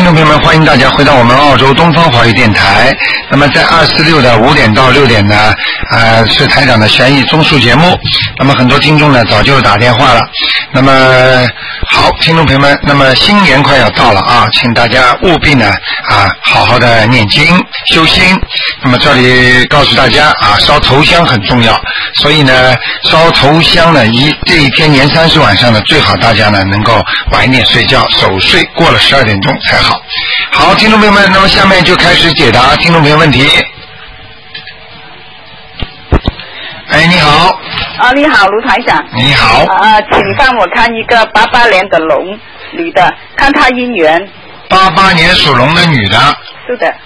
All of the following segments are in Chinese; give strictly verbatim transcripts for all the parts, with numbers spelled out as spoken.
众朋友们，欢迎大家回到我们澳洲东方华语电台。那么在二四六的五点到六点呢，呃，是台长的悬疑综述节目。那么很多听众呢早就打电话了。那么好，听众朋友们，那么新年快要到了啊，请大家务必呢啊好好的念经修心。那么这里告诉大家啊，烧头香很重要，所以呢烧头香呢一这一天年三十晚上呢，最好大家呢能够晚一点睡觉，守睡过了十二点钟才好。好，听众朋友们，那么下面就开始解答听众朋友问题。哎，你好。 啊，你好，卢台长。 你好。 啊，请帮我看一个八八年的龙女的，看她姻缘。 八八年属龙的女的。 是的。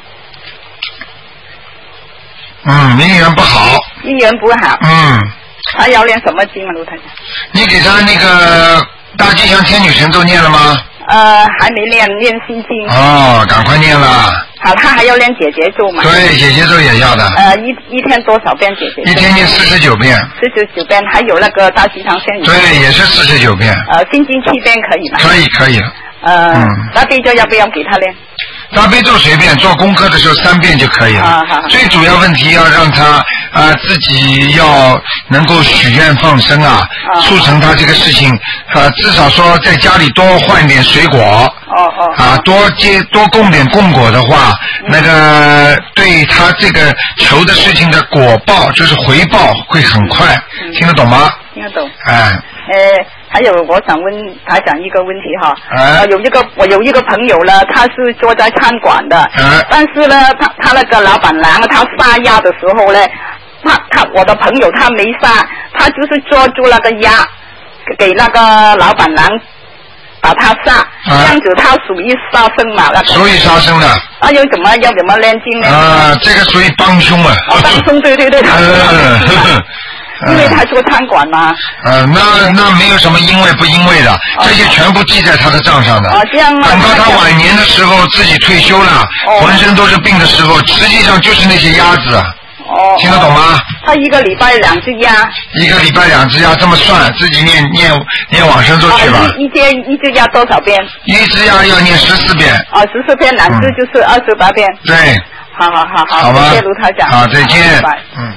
嗯，姻缘不好。 姻缘不好。 嗯。 她要念什么经啊，卢台长？ 你给她那个大吉祥天女神咒念了吗？ 呃，还没念，念心经。 哦，赶快念了。 好，他还要念姐姐咒嘛？ 对，姐姐咒也要的。 呃，一一天多少遍姐姐咒？ 一天念四十九遍。 四十九遍，还有那个大吉祥天女。 对，也是四十九遍。 呃，心经七遍可以吗？ 可以，可以。 呃， 嗯。 大悲咒要不要给他念？ 大悲咒随便，做功课的时候三遍就可以了。 啊、好好最主要问题要让他啊、呃、自己要能够许愿放生啊， 啊促成他这个事情啊、呃，至少说在家里多换点水果。 哦哦。 啊，多接多供点供果的话，嗯、那个对他这个求的事情的果报就是回报会很快，嗯、听得懂吗？ 听得懂。 哎。 呃。还有，我想问台长一个问题哈， 啊、 呃，有一个我有一个朋友呢，他是做在餐馆的， 啊、 但是呢，他他那个老板娘他杀鸭的时候呢，他他我的朋友他没杀，他就是捉住那个鸭，给那个老板娘把他杀，啊、这样子他属于杀生嘛？那个、 属于杀生的。 啊，要怎么要怎么念经呢？ 啊，这个属于帮凶啊。 哦，帮凶，对对对。 嗯因为他做餐馆嘛。 呃，那那没有什么因为不因为的，哦、这些全部记在他的账上的。 哦，这样吗？ 等到他晚年的时候，自己退休了，哦、浑身都是病的时候，实际上就是那些鸭子。哦。听得懂吗？ 他一个礼拜两只鸭。一个礼拜两只鸭，这么算，自己念念念往生咒去吧。 哦、一一天一只鸭多少遍？ 一只鸭要念十四遍。 哦，十四遍，两只就是二十八遍。 嗯、对。 好好好好。 好吧。 谢谢卢台长。 好，再见。 拜拜。 嗯。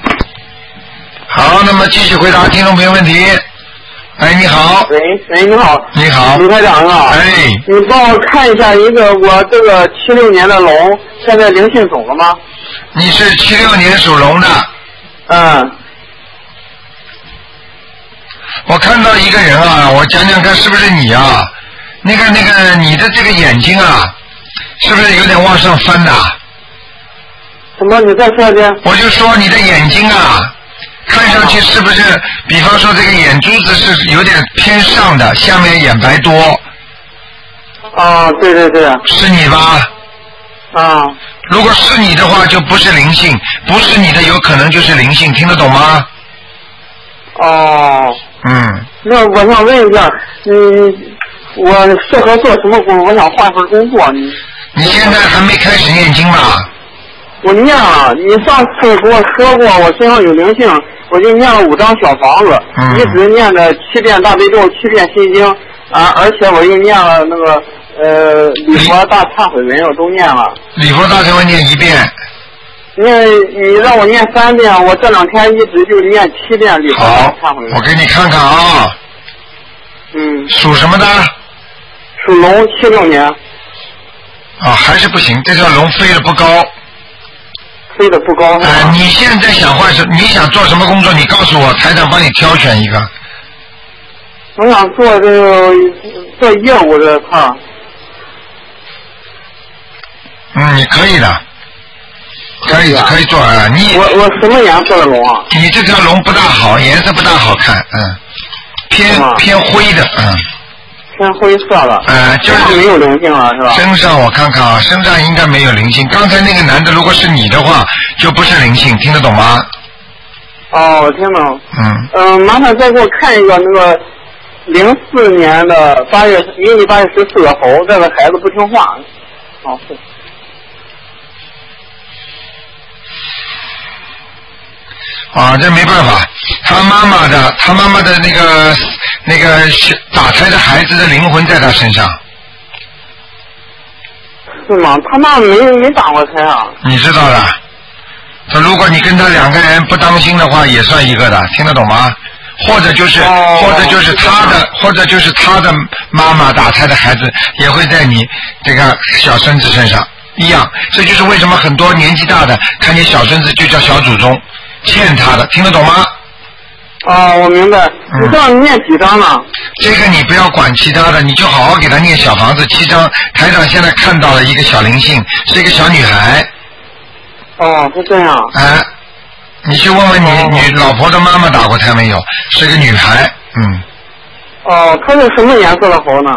好，那么继续回答听众朋友问题。哎，你好。 喂，喂，你好。 你好。 卢台长啊。 哎。 你帮我看一下一个我这个七六年的龙，现在灵性走了吗？ 你是七六年属龙的。 嗯。 我看到一个人啊，我讲讲看是不是你啊？那个那个，你的这个眼睛啊，是不是有点往上翻的？ 什么？你再说一遍。 我就说你的眼睛啊，看上去是不是，比方说这个眼珠子是有点偏上的，下面眼白多。 啊，对对对。 是你吧？ 啊。 如果是你的话，就不是灵性；不是你的，有可能就是灵性，听得懂吗？ 哦。 嗯。 那我想问一下，嗯，我适合做什么工作？我想换份工作。你你现在还没开始念经吧？ 我念了，你上次给我说过我身上有灵性，我就念了五张小房子， 嗯、 一直念着七遍大悲咒，七遍心经，啊，而且我又念了那个呃礼佛大忏悔文，我都念了。 礼佛大忏悔念一遍。 那你让我念三遍，我这两天一直就念七遍礼佛大忏悔文。 我给你看看啊。 嗯。 属什么的？ 属龙，七六年。 啊，还是不行，这条龙飞得不高。 飞得不高。 呃，你现在想换什？你想做什么工作？你告诉我，台长帮你挑选一个。 我想做这个做业务这块。 嗯，你可以的，可以可以做啊。你我我什么颜色的龙啊？ 你这条龙不大好，颜色不大好看，嗯，偏偏灰的，嗯。 偏灰色的， 呃，就是没有灵性了，是吧？ 身上我看看啊，身上应该没有灵性。刚才那个男的，如果是你的话，就不是灵性，听得懂吗？ 哦，我听懂。 嗯。 嗯、呃，麻烦再给我看一个那个零四年的八月，阴历八月十四的猴，这个孩子不听话。哦，是。 啊，这没办法，他妈妈的，他妈妈的那个那个打胎的孩子的灵魂在他身上。 是吗？他那没没打过胎啊。 你知道的。说如果你跟他两个人不当心的话，也算一个的，听得懂吗？或者就是， 哦、 或者就是他的，或者就是他的妈妈打胎的孩子也会在你这个小孙子身上一样。这就是为什么很多年纪大的看见小孙子就叫小祖宗，欠他的，听得懂吗？ 啊，我明白。你这样念几张呢？ 这个你不要管其他的，你就好好给他念小房子七张。台长现在看到了一个小灵性，是一个小女孩。 哦，是这样。 哎，你去问问你、哦、你老婆的妈妈打过胎没有？是个女孩，嗯。 哦，她是什么颜色的猴呢？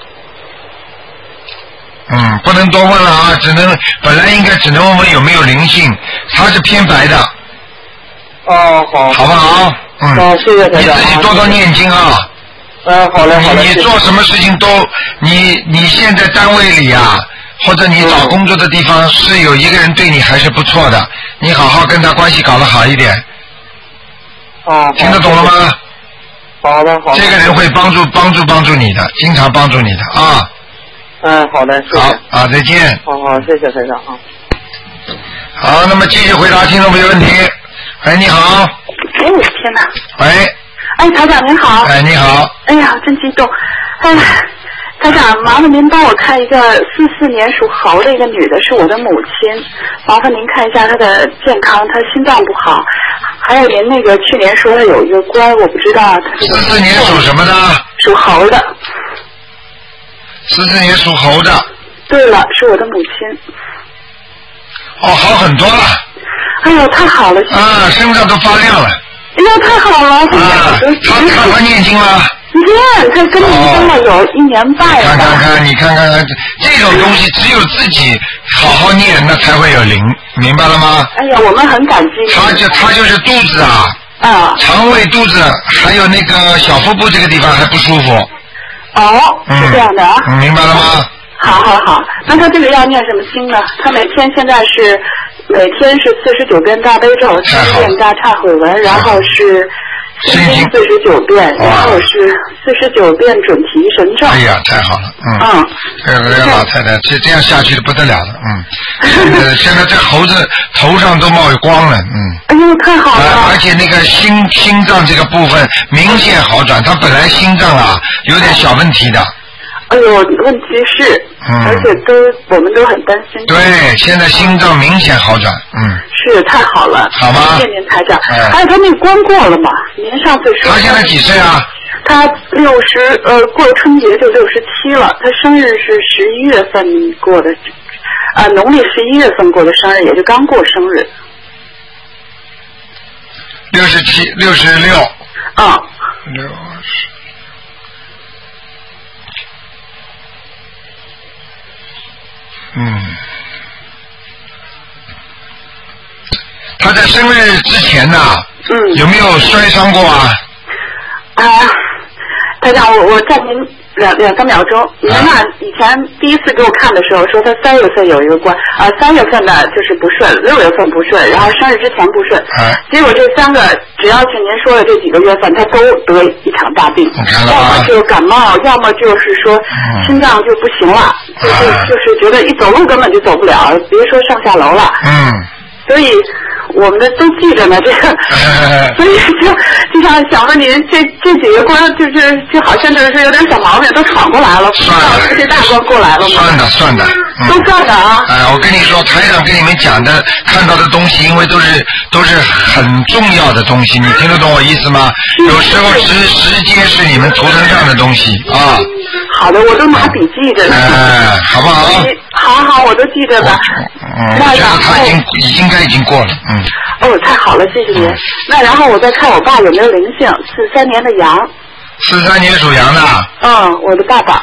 嗯，不能多问了啊，只能本来应该只能问问有没有灵性，她是偏白的。 哦，好。 好不好？嗯。 哦，谢谢台长。 你自己多多念经啊。 嗯，好嘞，好嘞。 你你做什么事情都，你你现在单位里啊。或者你找工作的地方是有一个人对你还是不错的，你好好跟他关系搞得好一点。 哦， 听得懂了吗？ 好的，好的。 这个人会帮助帮助帮助你的，经常帮助你的啊。 嗯，好的，谢谢。 好啊，再见。 好好，谢谢台长啊。 好，那么继续回答听众朋友问题。哎，你好。 哎，我的天哪！ 喂。 哎，台长您好。 哎，你好。 哎呀，真激动！哎。台长，麻烦您帮我看一个四四年属猴的一个女的，是我的母亲。麻烦您看一下她的健康，她心脏不好。还有您那个去年说她有一个官，我不知道她是。 四四年属什么的？ 属猴的。 四四年属猴的。 对了，是我的母亲。 哦，好很多了。 哎呦，太好了！ 啊，身上都发亮了。 哎呀，太好了！ 啊，他他他念经了。 念，他跟您跟了有一年半了。 看看看，你看看看，这种东西只有自己好好念，那才会有灵，明白了吗？ 哎呀，我们很感激。 他就他就是肚子啊， 啊， 肠胃、肚子，还有那个小腹部这个地方还不舒服。 哦，是这样的啊。 嗯，明白了吗？ 好好好，那他这个要念什么经呢？他每天现在是每天是四十九遍大悲咒，七遍大忏悔文，然后是。心经四十九遍，然后是四十九遍准提神咒。 哎呀，太好了，嗯。嗯。这个这个老太太，这这样下去的不得了了，嗯。呃，现在这猴子头上都冒光了，嗯。 哎呦，太好了！ 呃、而且那个心心脏这个部分明显好转，他本来心脏啊有点小问题的。 哎呦，问题是，嗯、而且都我们都很担心。 对，现在心脏明显好转，嗯。 是太好了， 好吗？ 谢谢您台长。哎、还有他那关过了嘛？您上次说。 他现在几岁啊？ 他六十，呃，过春节就六十七了。他生日是十一月份过的，啊、呃，农历十一月份过的生日，也就刚过生日。 六十七，六十六。 啊。 六十。嗯。他在生日之前呢、啊， 嗯， 有没有摔伤过啊？ 啊，台长，我我暂停两两三秒钟。您那以前第一次给我看的时候说他三月份有一个关，啊，三月份呢就是不顺，六月份不顺，然后生日之前不顺，啊、结果这三个只要是您说的这几个月份，他都得一场大病，要么就感冒，要么就是说心脏就不行了，嗯、就是就是觉得一走路根本就走不了，别说上下楼了。嗯。所以我们的都记着呢，这个，所以就就想想问您，这这几个关就是就好像就是有点小毛病都闯过来了， 算了， 这些大关过来了吗？ 算的，算的， 嗯、都算的啊。 哎，我跟你说，台长跟你们讲的、看到的东西，因为都是都是很重要的东西，你听得懂我意思吗？有时候直直接是你们图腾上的东西啊。 好的，我都拿笔记着呢。 哎，好不好？ 好好，我都记着了。 嗯，我觉得他已经已应该已经过了，嗯。 哦，太好了，谢谢您。嗯、那然后我再看我爸有没有灵性，四三年的羊。 四三年属羊的。 嗯，我的爸爸。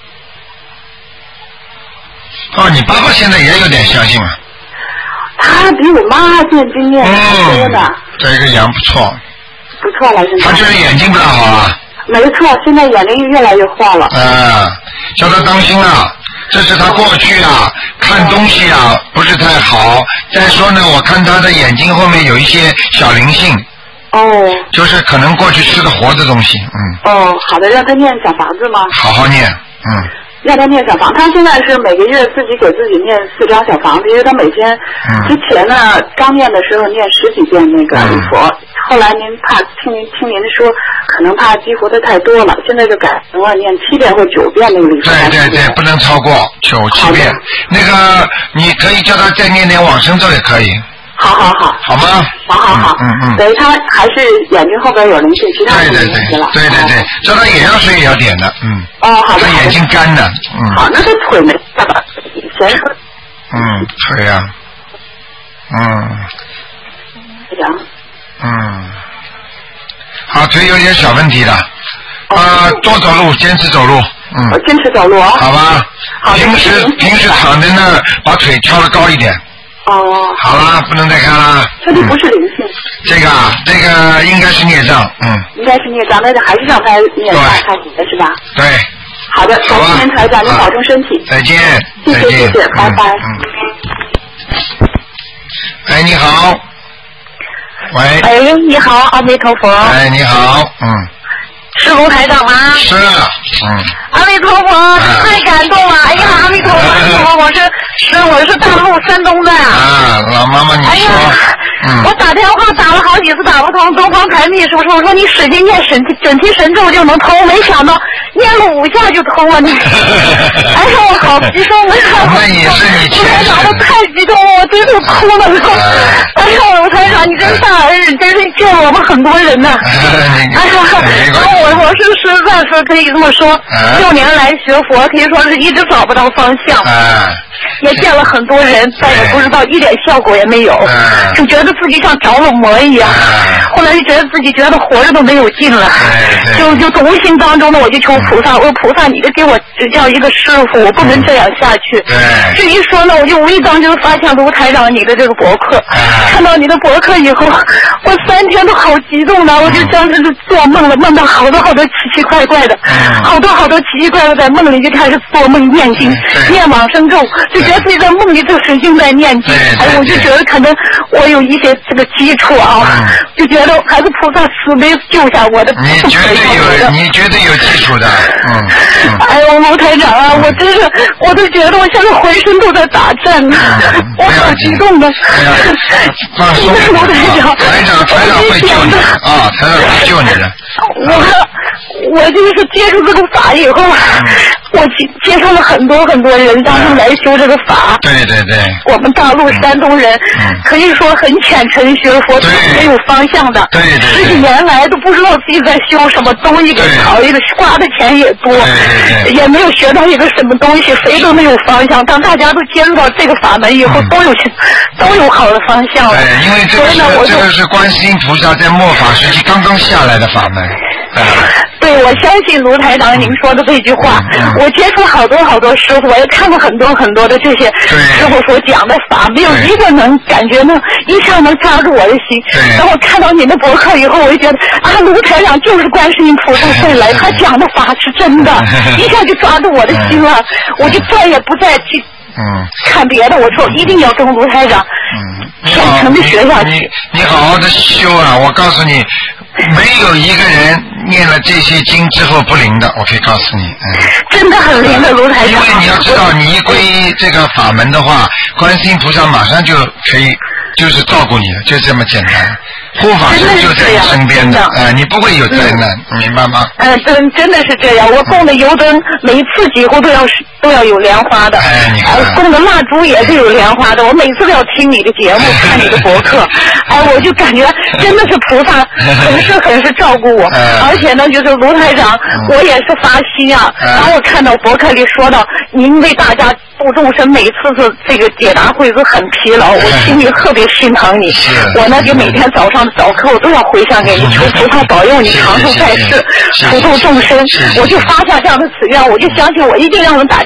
哦，你爸爸现在也有点相信了。 他比我妈念经念的多呢。 这个羊不错。 不错了，现在。 他就是眼睛不大好啊。 没错，现在眼睛越来越坏了。 啊，叫他当心啊！这是他过去啊，看东西啊不是太好。再说呢，我看他的眼睛后面有一些小灵性。 哦。 就是可能过去吃的活的东西，嗯。 哦，好的，让他念小房子吗？ 好好念，嗯。 让他念小房，他现在是每个月自己给自己念四张小房子，因为他每天、嗯、之前呢刚念的时候念十几遍那个礼佛、嗯，后来您怕听您听您说可能怕激活的太多了，现在就改成了念七遍或九遍那个礼佛。 对对对，不能超过九七遍。那个你可以叫他再念点往生咒也可以。 好好好， 好吗？ 好好好， 嗯嗯， 等于他还是眼睛后边有灵性，其他对对对，对对对，叫他眼药水也要点的，嗯。 哦，好的。 他眼睛干的，嗯。 好，那他腿没办法，以前说。 嗯，腿啊，嗯。 这样。 嗯。好，腿有点小问题的，啊，多走路，坚持走路，嗯。 我坚持走路啊。 好吧。 好。 平时平时躺在那儿，把腿挑得高一点。 哦， 好啦，不能再看啦。 这就不是灵性。 这个啊，这个应该是孽障，嗯。 应该是孽障，但是还是让他念大开始的是吧？ 对。 好的，感谢您台长，您保重身体。 再见。 谢谢谢谢，拜拜。 嗯。哎，你好。喂。 哎，你好，阿弥陀佛。 哎，你好，嗯。 是卢台长吗？ 是，嗯。 阿弥陀佛，太感动了！哎呀，阿弥陀佛，阿弥陀佛，我是是我是大陆山东的。 啊，老妈妈，你说。哎呀， 嗯、我打电话打了好几次打不通，东方台秘书说说你使劲念神准提神咒就能通，没想到念了五下就通了呢。哎呀，我好激动啊！ 那也是你卢台长，我太激动了，我真是哭了都。哎呀，卢台长，你真大恩人，真是救了我们很多人呢。哎呀，我我是实在是可以这么说，六年来学佛，可以说是一直找不到方向。也见了很多人，但也不知道一点效果也没有，就觉得自己像着了魔一样。后来就觉得自己觉得活着都没有劲了，就就无形当中呢，我就求菩萨，我说菩萨，你得给我指教一个师傅，我不能这样下去。这一说呢，我就无意当中发现卢台长你的这个博客，看到你的博客以后，我三天都好激动的，我就像是做梦了，梦到好多好多奇奇怪怪的，好多好多奇奇怪怪在梦里就开始做梦念经，念往生咒。就觉得自己在梦里就使劲在念经，哎，我就觉得可能我有一些这个基础啊，嗯、就觉得还是菩萨慈悲救下我的。 你绝对有，你绝对有基础的，嗯。嗯哎呦，卢台长啊，我真是，我都觉得我现在浑身都在打颤呢，嗯、我好激动的。 放松， 卢台长， 台长，台长会救你啊，台长会救你的。 我我就是接触这个法以后，嗯、我接接触了很多很多人，让他们来修这个法。 对对对。 我们大陆山东人、嗯、可以说很虔诚学佛，都是没有方向的。 对对对。 十几年来都不知道自己在修什么东西，给讨一个花的钱也多， 对对对， 也没有学到一个什么东西，谁都没有方向。当大家都接触到这个法门以后，嗯、都有都有好的方向了。 对，因为这个是这个是观世音菩萨在末法时期刚刚下来的法门。 嗯对，我相信卢台长您说的这句话，嗯、我接触好多好多师傅，我也看过很多很多的这些师傅所讲的法，没有一个能感觉能一下能抓住我的心。然后看到您的博客以后，我就觉得啊，卢台长就是观世音菩萨再来，他讲的法是真的，一下就抓住我的心了，我就再也不再去。 嗯， 看别的，我说一定要跟卢台长嗯虔诚的学下去。 你你好好的修啊！我告诉你，没有一个人念了这些经之后不灵的，我可以告诉你，嗯， 真的很灵的卢台长。 因为你要知道，你一皈依这个法门的话，观世音菩萨马上就可以就是照顾你了，就这么简单。护法神就在你身边的，呃，你不会有灾难，嗯、明白吗？ 嗯、呃，真真的是这样。我供的油灯每次几乎都要都要有莲花的， 哎，你看， 呃，供的蜡烛也是有莲花的。我每次都要听你的节目，看你的博客，哎，我就感觉真的是菩萨很是很是照顾我，而且呢，就是卢台长，嗯、我也是发心啊。然后我看到博客里说到，您为大家度众生，每次是这个解答会是很疲劳，我心里特别心疼你。我呢，就每天早上早课我都要回向给你，求菩萨保佑你长寿在世，普度众生。我就发下这样的此愿，我就相信我一定让人打电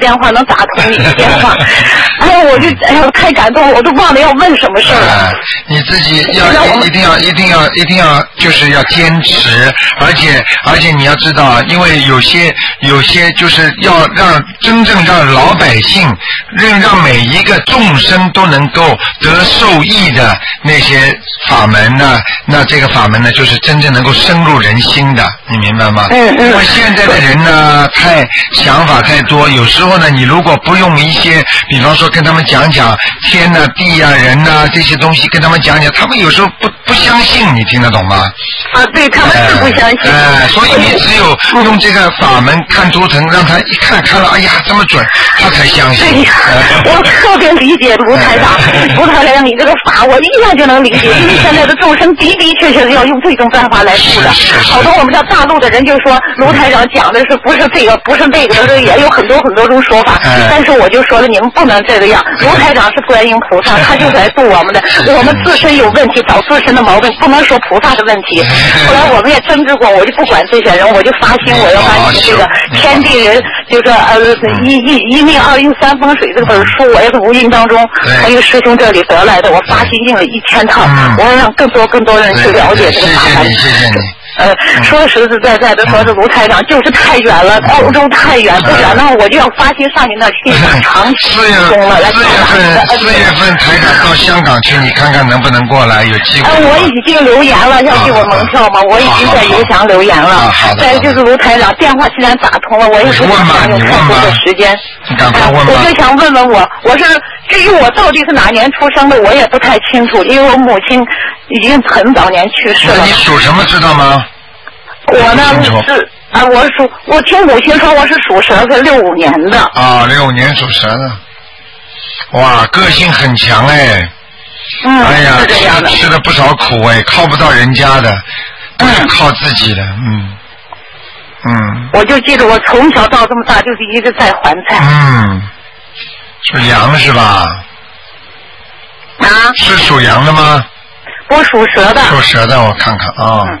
电话能打通你的电话，哎呀，我就哎呀太感动了，我都忘了要问什么事儿了。 啊，你自己要一定要一定要一定要就是要坚持，而且而且你要知道，因为有些有些就是要让真正让老百姓，让让每一个众生都能够得受益的那些法门呢，那这个法门呢，就是真正能够深入人心的，你明白吗？ 嗯嗯。 因为现在的人呢，太想法太多，有时候呢，你如果不用一些，比方说跟他们讲讲天呐、地呀、人呐、这些东西，跟他们讲讲，他们有时候不不相信，你听得懂吗？ 啊，对，他们是不相信。 哎、呃，所以你只有用这个法门看图腾，让他一看看了，哎呀，这么准，他才相信。 对呀，我特别理解卢台长，卢台长你这个法，我一下就能理解，因为现在的众生的的确确是要用这种办法来度的。好多我们叫大陆的人就说卢台长讲的是不是这个，不是那个，也有很多很多种说法。 哎、 但是我就说了，你们不能这个样。卢台长是观音菩萨，他就是来度我们的。我们自身有问题，找自身的毛病，不能说菩萨的问题。后来我们也争执过，我就不管这些人，我就发心，我要把你这个天地人，就是呃一一一命二运三风水这本书，我也是无意当中从一个师兄这里得来的，我发心印了一千套，我要让更多更多人去了解这个法门。 谢谢你，谢谢你。 呃，说实实在在的说，这卢台长就是太远了，欧洲太远，不远，那我就要发心上你那去长期中了，来四月份，四月份台长到香港去，你看看能不能过来，有机会。 呃，我已经留言了，要给我门票吗？我已经在邮箱留言了。再就是卢台长电话既然打通了，我也不想用太多的时间。 你赶快问吧。 我就想问问我，我是至于我到底是哪年出生的，我也不太清楚，因为我母亲已经很早年去世了。 那你属什么知道吗？ 我呢是啊，我属我听母亲说我是属蛇，是六五年的。 啊，六五年属蛇的，哇，个性很强哎。 嗯， 哎呀， 是这样的。 吃吃了不少苦哎，靠不到人家的，都是靠自己的，嗯嗯。 我就记得我从小到这么大就是一直在还债。 嗯，属羊是吧？ 啊？ 是属羊的吗？ 我属蛇的。 属蛇的，我看看啊。嗯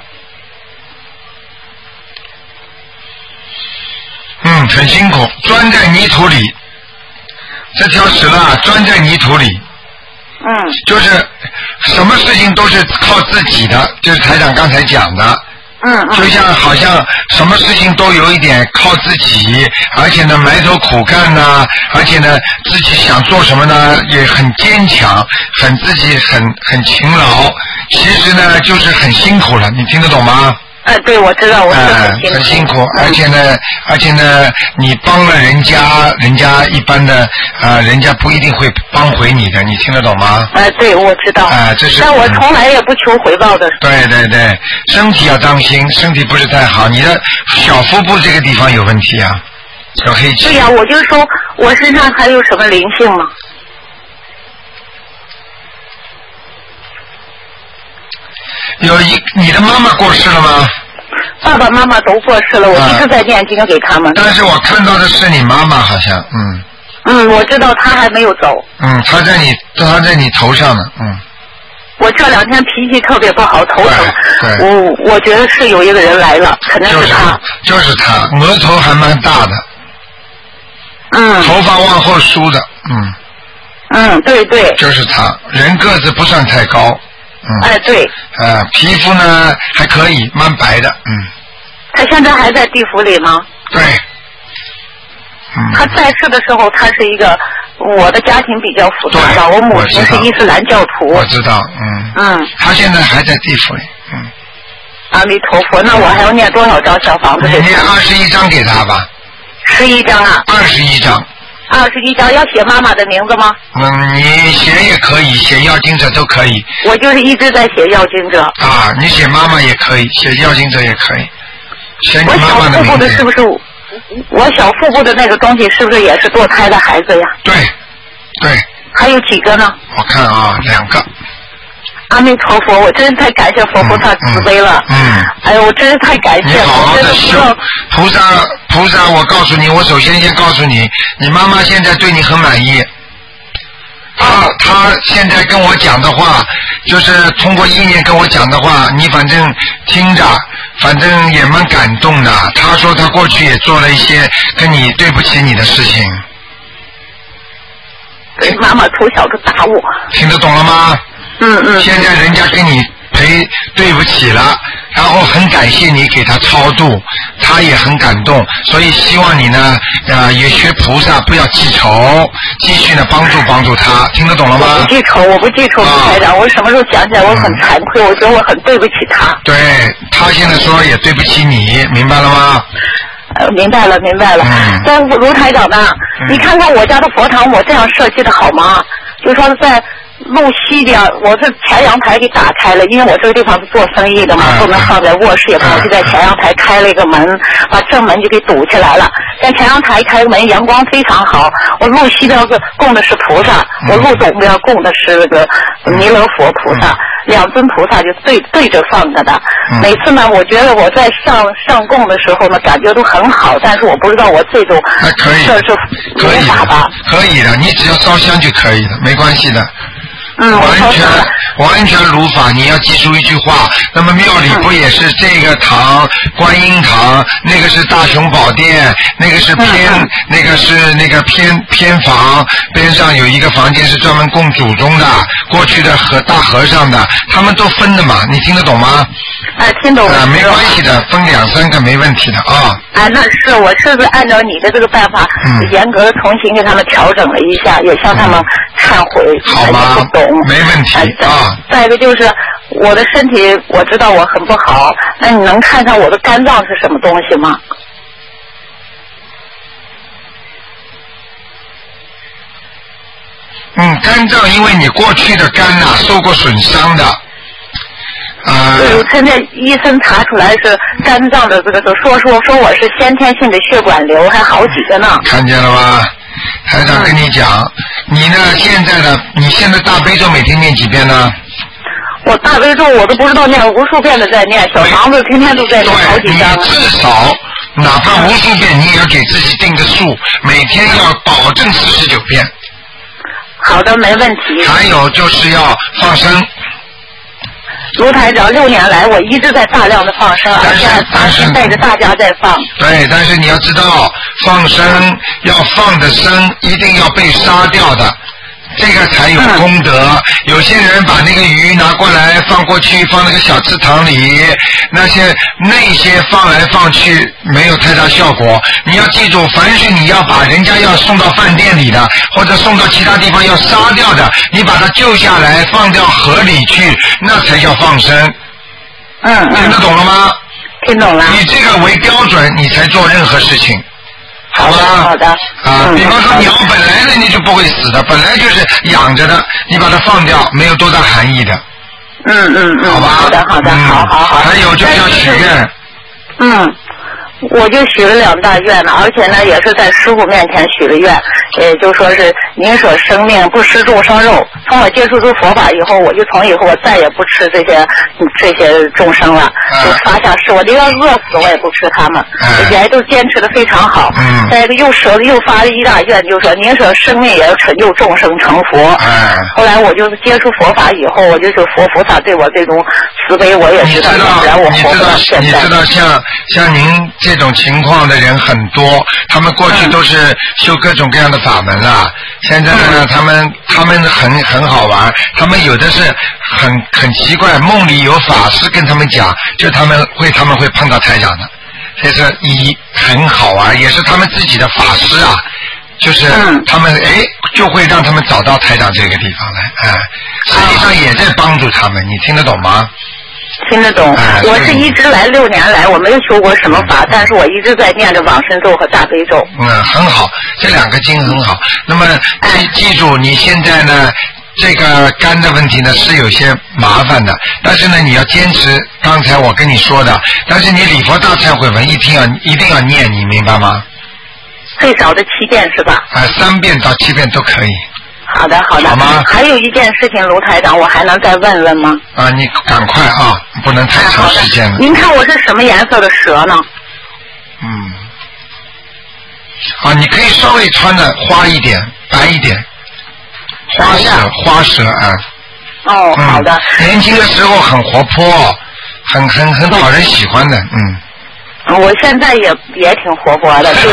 嗯，很辛苦，钻在泥土里，这条蛇啊，钻在泥土里。 嗯。 就是什么事情都是靠自己的，就是台长刚才讲的。 嗯嗯。 就像好像什么事情都有一点靠自己，而且呢埋头苦干呐、啊，而且呢自己想做什么呢也很坚强，很自己很很勤劳。其实呢就是很辛苦了，你听得懂吗？ 哎，对，我知道，我是很辛苦， 呃、很辛苦，而且呢，而且呢，你帮了人家，人家一般的啊、呃，人家不一定会帮回你的，你听得懂吗？ 哎、呃，对，我知道。 啊、呃，这是。 但我从来也不求回报的。 对对对，身体要当心，身体不是太好，你的小腹部这个地方有问题啊，有黑气。 对呀、啊，我就说我身上还有什么灵性吗？ 有一，你的妈妈过世了吗？ 爸爸妈妈都过世了，我一直在念经给他们。 但是我看到的是你妈妈，好像，嗯。 嗯，我知道她还没有走。 嗯，她在你，她在你头上呢，嗯。 我这两天脾气特别不好，头疼。 对。 对我我觉得是有一个人来了，肯定是他。 就是他，额头还蛮大的。 嗯。 头发往后梳的，嗯。 嗯，对对。 就是他，人个子不算太高。嗯， 哎，对。 呃，皮肤呢还可以，蛮白的，嗯。 他现在还在地府里吗？ 对。嗯。 他在世的时候，他是一个，我的家庭比较复杂的，我母亲是伊斯兰教徒。 我知道，嗯。 嗯。 他现在还在地府里，嗯。 阿弥陀佛，那我还要念多少张小房子？ 你念二十一张给他吧。 十一张啊。 二十一张。 二十一张要写妈妈的名字吗？ 嗯，你写也可以，写要经者都可以。 我就是一直在写要经者。 啊，你写妈妈也可以，写要经者也可以。写你妈妈的名字。 我小腹部的是不是？我小腹部的那个东西是不是也是堕胎的孩子呀？ 对，对。 还有几个呢？ 我看啊，两个。 阿弥陀佛，我真是太感谢佛菩萨慈悲了。嗯。嗯哎呦，我真是太感谢了。 你好好的修，菩萨菩萨，我告诉你，我首先先告诉你，你妈妈现在对你很满意。她她现在跟我讲的话，就是通过意念跟我讲的话，你反正听着，反正也蛮感动的。她说她过去也做了一些跟你对不起你的事情。 给妈妈从小的大悟。 听得懂了吗？ 嗯嗯。 现在人家跟你赔对不起了，然后很感谢你给他超度，他也很感动，所以希望你呢，呃，也学菩萨，不要记仇，继续呢帮助帮助他，听得懂了吗？ 我不记仇，我不记仇，台长、啊，我什么时候想起来我很惭愧、嗯，我觉得我很对不起他。 对，他现在说也对不起你，明白了吗？ 呃，明白了，明白了。嗯。但卢台长呢、嗯，你看看我家的佛堂，我这样设计的好吗？就说在路西边，我是前阳台给打开了，因为我这个地方是做生意的嘛，嗯、不能放在卧室，也不能就在前阳台开了一个门，把正门就给堵起来了。在前阳台开门，阳光非常好。我路西边供的是菩萨，嗯、我路东边供的是那个弥勒佛菩萨，嗯、两尊菩萨就对对着放着的。嗯、每次呢，我觉得我在上上供的时候呢，感觉都很好，但是我不知道我这种设置没法吧？ 可以的，你只要烧香就可以了，没关系的。 嗯， 完全完全如法，你要记住一句话。那么庙里不也是这个堂观音堂，那个是大雄宝殿，那个是偏、嗯、那个是那个偏偏房，边上有一个房间是专门供祖宗的，过去的和大和尚的，他们都分的嘛，你听得懂吗？ 哎，听懂了。 啊，没关系的，分两三个没问题的啊。 哎，那是我是不是按照你的这个办法，嗯、严格的重新给他们调整了一下，也向他们忏悔， 嗯、好吗？ 不懂。 没问题啊。 再一个就是我的身体，我知道我很不好，那你能看看我的肝脏是什么东西吗？ 嗯，肝脏因为你过去的肝呐、啊、受过损伤的。啊、 对，现在医生查出来是肝脏的这个，说说说我是先天性的血管瘤，还好几个呢。 看见了吗？台长跟你讲、嗯，你呢现在呢，你现在大悲咒每天念几遍呢？ 我大悲咒我都不知道念，无数遍的在念，小房子天天都在念好几张。 你至少哪怕无数遍，你也要给自己定个数，每天要保证四十九遍。 好的，没问题。 还有就是要放生。 卢台长，六年来我一直在大量的放生，而且当时带着大家在放。 对，但是你要知道，放生要放的生，一定要被杀掉的，这个才有功德。嗯、有些人把那个鱼拿过来放过去，放那个小池塘里，那些那些放来放去没有太大效果。你要记住，凡是你要把人家要送到饭店里的，或者送到其他地方要杀掉的，你把它救下来放掉河里去，那才叫放生。 嗯嗯。 听得懂了吗？ 听懂了。 以这个为标准，你才做任何事情。好吧， 好的。 啊、嗯，比方说鸟本来呢你就不会死的，本来就是养着的，你把它放掉，没有多大含义的。 嗯嗯嗯。 好吧。 好的好的，嗯、好好好。 还有就是要许愿。 嗯。我就许了两大愿了，而且呢也是在师父面前许了愿，也就说是宁舍生命不吃众生肉。从我接触这佛法以后，我就从以后我再也不吃这些这些众生了，就发下誓，我宁愿饿死我也不吃他们。也、嗯、都坚持的非常好。嗯。再一个又舍又发了一大愿，就说宁舍生命也要成就众生成佛。 嗯。 后来我就是接触佛法以后，我就是佛菩萨对我这种慈悲，我也知道，不然我活不到现在。 你知道像像您这种情况的人很多，他们过去都是修各种各样的法门了，现在呢，他们他们很很好玩，他们有的是很很奇怪，梦里有法师跟他们讲，就他们会他们会碰到台长的，这是一很好玩，也是他们自己的法师啊，就是他们哎就会让他们找到台长这个地方来，哎，实际上也在帮助他们，你听得懂吗？ 听得懂、哎、我是一直来六年来我没有修过什么法、嗯、但是我一直在念着往生咒和大悲咒。 嗯，很好，这两个经很好。那么记记住你现在呢这个肝的问题呢是有些麻烦的，但是呢你要坚持刚才我跟你说的，但是你礼佛大忏悔文一定要一定要念，你明白吗？ 最少的七遍是吧？ 啊、呃，三遍到七遍都可以。 好的好的。 好吗？ 还有一件事情卢台长我还能再问问吗？ 啊，你赶快啊，不能太长时间了、啊、 您看我是什么颜色的蛇呢？ 嗯，啊，你可以稍微穿的花一点白一点，花蛇花蛇啊。 哦、嗯、好的。 年轻的时候很活泼，很很很讨人喜欢的，嗯。 我现在也也挺活泼的，就是，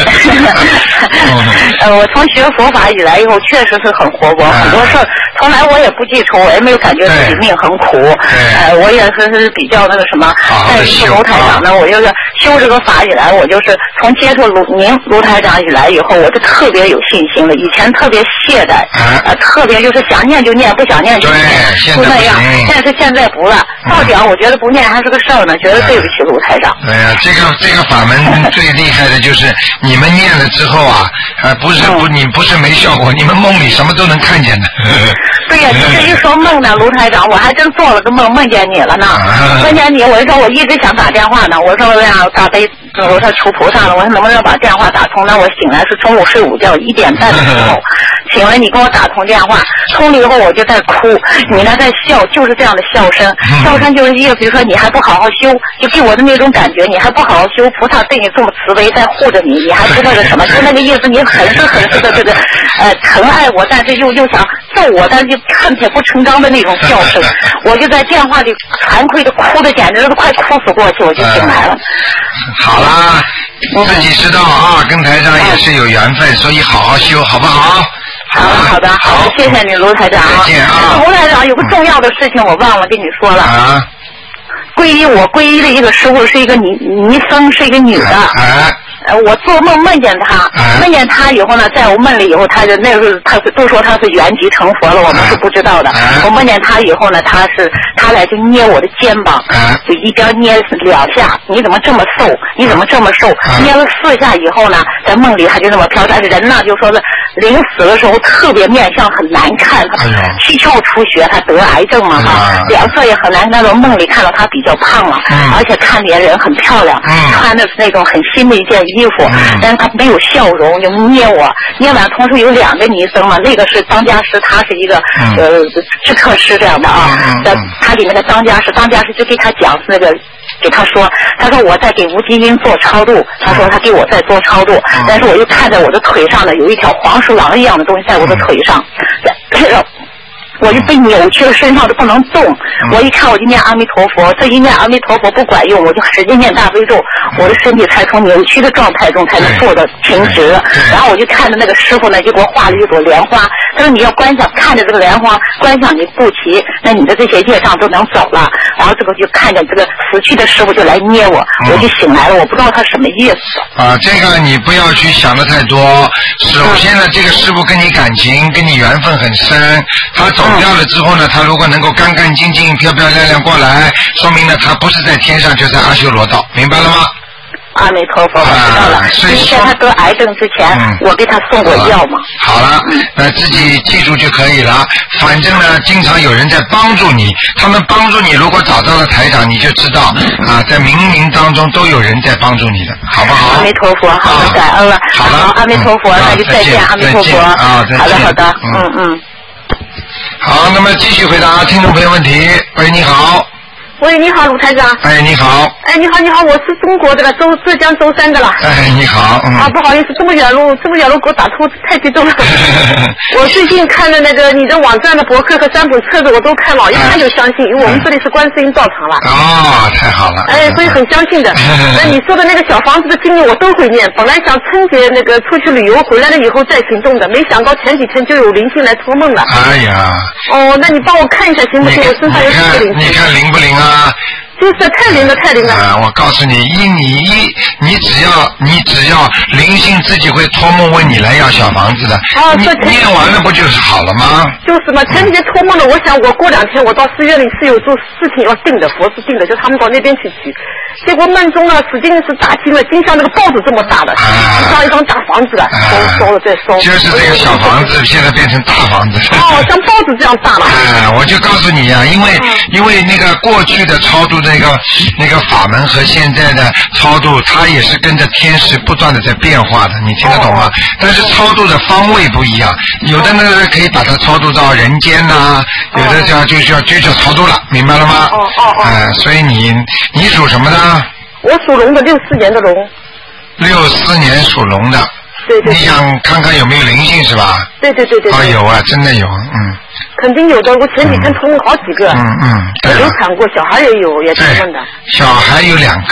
呃，我从学佛法以来以后，确实是很活泼，很多事儿从来我也不记仇，我也没有感觉自己命很苦，呃，我也是是比较那个什么。在一个卢台长呢，我就是修这个法以来，我就是从接触卢您卢台长以来以后，我就特别有信心了。以前特别懈怠，呃，特别就是想念就念，不想念就念，就那样。但是现在不了，到点我觉得不念还是个事儿呢，觉得对不起卢台长。 对呀，这个这个法门最厉害的就是你们念了之后啊，呃，不是不你不是没效果，你们梦里什么都能看见的。 对呀，就是一说梦呢，卢台长，我还真做了个梦，梦见你了呢。梦见你，我就说我一直想打电话呢，我说我呀大悲，我说求菩萨了，我说能不能把电话打通？那我醒来是中午睡午觉一点半的时候，醒了你给我打通电话，通了以后我就在哭，你呢在笑，就是这样的笑声，笑声就是意思，比如说你还不好好修，就给我的那种感觉，你还不好好修，菩萨对你这么慈悲，在护着你，你还不那个什么，就那个意思，你很是很是的这个呃疼爱我，但是又又想揍我，但是就恨铁不成钢的那种笑声，我就在电话里惭愧的哭的简直都快哭死过去，我就醒来了。 好啦，自己知道啊，跟台上也是有缘分，所以好好修，好不好？ 好的，好的，好的，谢谢你，卢台长。 再见啊！ 卢台长有个重要的事情我忘了跟你说了。 啊。 皈依我皈依的一个师傅是一个尼尼僧，是一个女的。 啊。 呃，我做梦梦见她，梦见她以后呢，在我梦里以后，她就那时候她是都说她是圆寂成佛了，我们是不知道的。我梦见她以后呢，她是她来就捏我的肩膀，就一边捏两下，你怎么这么瘦？你怎么这么瘦？捏了四下以后呢，在梦里她就这么飘，但是人呢就说是临死的时候特别面相很难看，她七窍出血，她得癌症嘛哈，脸色也很难看。我梦里看到她比较胖了，而且看起来人很漂亮，穿的是那种很新的一件衣服，但是他没有笑容，就捏我，捏完同时有两个尼僧嘛，那个是当家师，他是一个呃制特师这样的啊，在他里面的当家师，当家师就给他讲那个。给他说，他说我在给吴金英做超度，他说他给我在做超度，但是我又看在我的腿上呢有一条黄鼠狼一样的东西在我的腿上，我就被扭曲了，身上都不能动。我一看我就念阿弥陀佛，这一念阿弥陀佛不管用，我就使劲念大悲咒，我的身体才从扭曲的状态中才能做的挺直。然后我就看着那个师傅呢，就给我画了一朵莲花，他说你要观想，看着这个莲花，观想你肚脐，那你的这些业障都能走了。然后这个就看见这个死去的师傅就来捏我，我就醒来了，我不知道他什么意思。 啊，这个你不要去想的太多。首先呢，这个师傅跟你感情，跟你缘分很深，他走掉了之后呢，他如果能够干干净净、漂漂亮亮过来，说明呢他不是在天上，就在阿修罗道，明白了吗？ 阿弥陀佛，我知道了。因为在他得癌症之前，嗯、我给他送过药嘛。 好了，那自己记住就可以了。反正呢，经常有人在帮助你，他们帮助你，如果找到了台长，你就知道啊，在冥冥当中都有人在帮助你的，好不好？ 阿弥陀佛，好的，感恩了。 好了， 阿弥陀佛，那就再见，阿弥陀佛。 啊，再见。 好的，好的，嗯嗯。 好，那么继续回答听众朋友问题。喂，你好。 喂，你好，卢台长。 哎，你好。 哎，你好，你好，我是中国这个舟浙江舟山的啦。 哎，你好。嗯、 啊，不好意思，这么远路，这么远路给我打通，太激动了。我最近看了那个你的网站的博客和三本册子，我都看了，一看就相信，因为我们这里是观世音道场了。 哦，太好了。 哎，所以很相信的。那你说的那个小房子的经历我都会念，本来想春节那个出去旅游回来了以后再行动的，没想到前几天就有灵性来托梦了。 哎呀。 哦，那你帮我看一下行不行？我身上有几个灵性。 你看灵不灵啊？啊， 就是太灵了，太灵了！ 啊，我告诉你，一你一你只要你只要灵性自己会托梦问你来要小房子的， 哦， 你念完了不就是好了吗？ 就是嘛，前几天托梦了，我想我过两天我到寺院里是有做事情要定的，佛是定的，就他们到那边去取。结果梦中呢，使劲是打金了，金像那个报纸这么大的，像一张大房子了，烧烧了再烧。 就是这个小房子现在变成大房子。 哦，像报纸这样大了。 哎，我就告诉你呀、啊，因为、嗯、因为那个过去的超度那个那个法门和现在的超度，它也是跟着天时不断的在变化的，你听得懂吗？哦、但是超度的方位不一样，有的呢可以把它超度到人间呐、啊，有的叫就叫就叫超度了，明白了吗？ 哦哦哦。 哎、呃，所以你你属什么的？ 我属龙的，六四年的龙。 六四年属龙的。 对对。 你想看看有没有灵性是吧？ 对对对对。 啊，有啊，真的有，嗯。 肯定有的，我前几天托梦好几个。 嗯嗯。 对。流产过，小孩也有，也托梦的。 小孩有两个。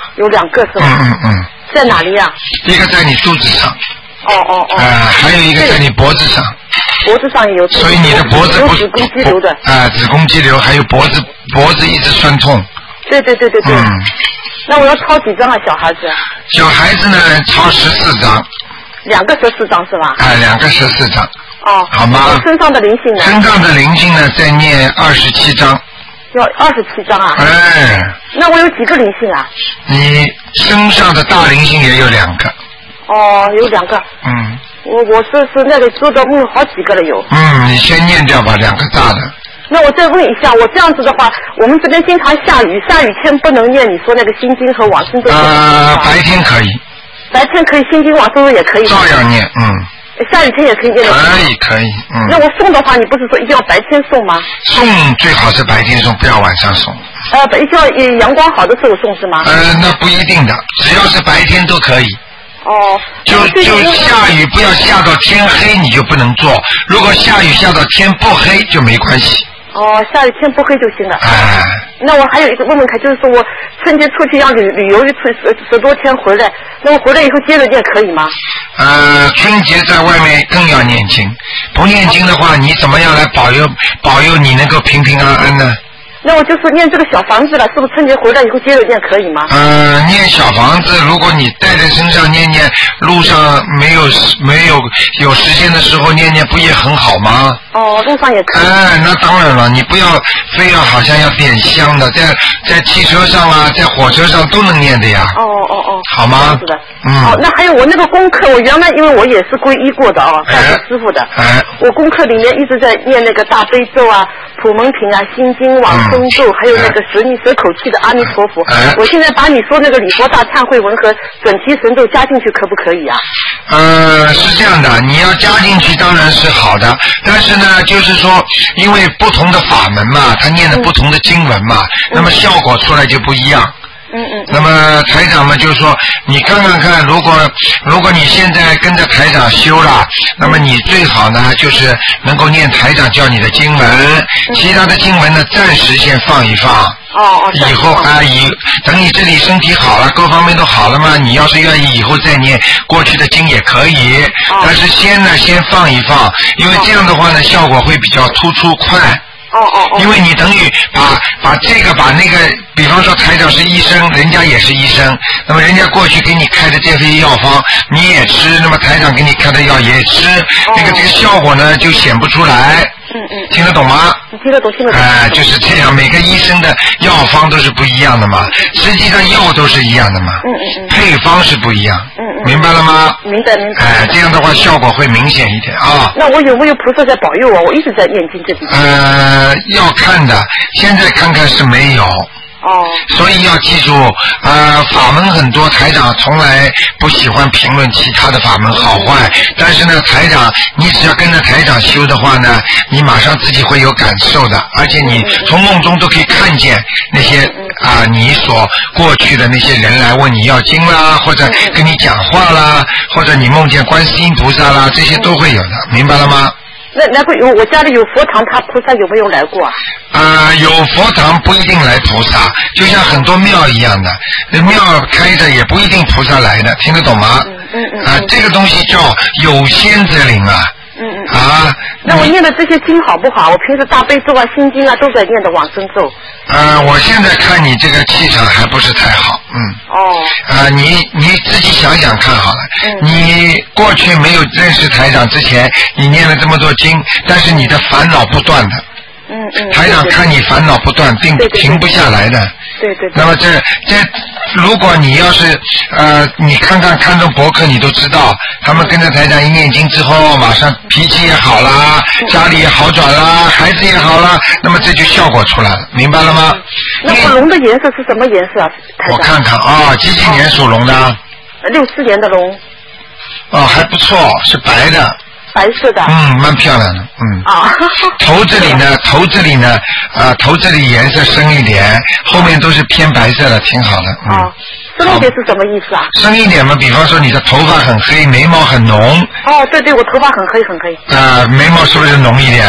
有两个是吧？ 嗯嗯嗯。 在哪里呀、啊？ 一个在你肚子上。 哦哦哦。 啊、呃，还有一个在你脖子上。 脖子上也有。 所以你的脖子不子宫肌瘤的。 啊、呃，子宫肌瘤还有脖子脖子一直酸痛。 对对对对对。 嗯。 那我要抄几张啊，小孩子？ 小孩子呢，抄十四张。 两个十四张是吧？ 哎，两个十四张。 哦。 好吗？ 身上的灵性呢？ 身上的灵性呢，再念二十七张。 要二十七张啊？ 哎。 那我有几个灵性啊？ 你身上的大灵性也有两个。 哦，有两个。 嗯。 我我是是那个做的梦好几个了有。 嗯，你先念掉吧，两个大的。 那我再问一下，我这样子的话，我们这边经常下雨，下雨天不能念你说那个心经和往生咒。 呃，白天可以。 白天可以心经往生咒也可以。 照样念，嗯。 下雨天也可以念的。 可以可以，嗯。 那我送的话，你不是说一定要白天送吗？ 送最好是白天送，不要晚上送。 呃，一定要阳光好的时候送是吗？ 呃，那不一定的，只要是白天都可以。 哦。 就就下雨不要下到天黑，你就不能做。如果下雨下到天不黑就没关系。 哦，下雨天不黑就行了。 哎。 那我还有一个问问看，就是说我春节出去要旅旅游一出十十多天回来，那我回来以后接着念可以吗？ 呃，春节在外面更要念经，不念经的话，你怎么样来保佑保佑你能够平平安安呢？ 那我就是念这个小房子了，是不是春节回来以后接着念可以吗？ 呃，念小房子，如果你带在身上念念，路上没有没有有时间的时候念念，不也很好吗？ 哦，路上也可以。 哎，那当然了，你不要非要好像要点香的，在在汽车上啊，在火车上都能念的呀。 哦哦哦。 好吗？ 是的。 嗯。 哦，那还有我那个功课，我原来因为我也是皈依过的哦，拜过师傅的。 哎。 我功课里面一直在念那个大悲咒啊、普门品啊、心经、往生咒，嗯、还有那个舍你舍口气的阿弥陀佛。哎。我现在把你说那个礼佛大忏悔文和准提神咒加进去，可不可以啊？ 呃，是这样的，你要加进去当然是好的，但是呢，就是说，因为不同的法门嘛，他念的不同的经文嘛，嗯、那么效果出来就不一样。 嗯嗯。 那么台长嘛，就是说，你看看看，如果如果你现在跟着台长修了，那么你最好呢，就是能够念台长教你的经文，嗯、其他的经文呢，暂时先放一放。 哦哦。 以后啊，以等你这里身体好了，各方面都好了嘛，你要是愿意以后再念过去的经也可以，哦、但是先呢，先放一放，因为这样的话呢，效果会比较突出快。 哦哦哦。 因为你等于把把这个把那个，比方说台长是医生，人家也是医生，那么人家过去给你开的这份药方你也吃，那么台长给你开的药也吃，哦、那个这个效果呢就显不出来。 嗯嗯。 听得懂吗？ 你听得懂，听得懂。 哎、呃，就是这样，每个医生的药方都是不一样的嘛，实际上药都是一样的嘛。 嗯嗯嗯。 配方是不一样。 嗯嗯。 明白了吗？ 明白明白。 哎、呃，这样的话效果会明显一点啊。 那我有没有菩萨在保佑我？我一直在念经这几天。 呃，要看的，现在看看是没有。 哦。 所以要记住，呃，法门很多，台长从来不喜欢评论其他的法门好坏。嗯、但是呢，台长，你只要跟着台长修的话呢，你马上自己会有感受的，而且你从梦中都可以看见那些啊、呃，你所过去的那些人来问你要经啦，或者跟你讲话啦，或者你梦见观世音菩萨啦，这些都会有的，明白了吗？ 那来过有我家里有佛堂，他菩萨有没有来过啊？ 呃，有佛堂不一定来菩萨，就像很多庙一样的，庙开着也不一定菩萨来的，听得懂吗？ 嗯嗯嗯。 啊、呃，这个东西叫有仙则灵啊。 嗯嗯。 啊。 那我念的这些经好不好？我平时大悲咒啊、心经啊都在念的往生咒。 呃，我现在看你这个气场还不是太好，嗯。 哦。 啊、呃，你你自己想想看好了。嗯。你过去没有认识台长之前，你念了这么多经，但是你的烦恼不断的。 嗯嗯。 台长看你烦恼不断，并停不下来的。 对对对。 那么这这，如果你要是呃，你看看看中博客，你都知道，他们跟着台长一念经之后，马上脾气也好啦，家里也好转啦，孩子也好啦，那么这就效果出来了，明白了吗？ 那个龙的颜色是什么颜色啊？ 我看看啊，几几年属龙的？ 六四年的龙。 哦，还不错，是白的。 白色的。 嗯，蛮漂亮的，嗯。 啊。 头这里呢，头这里呢，啊，头这里颜色深一点，后面都是偏白色的，挺好的。嗯。 啊，深一点是什么意思啊？ 深一点嘛，比方说你的头发很黑，眉毛很浓。 哦，对对，我头发很黑很黑。 啊，眉毛是不是浓一点啊？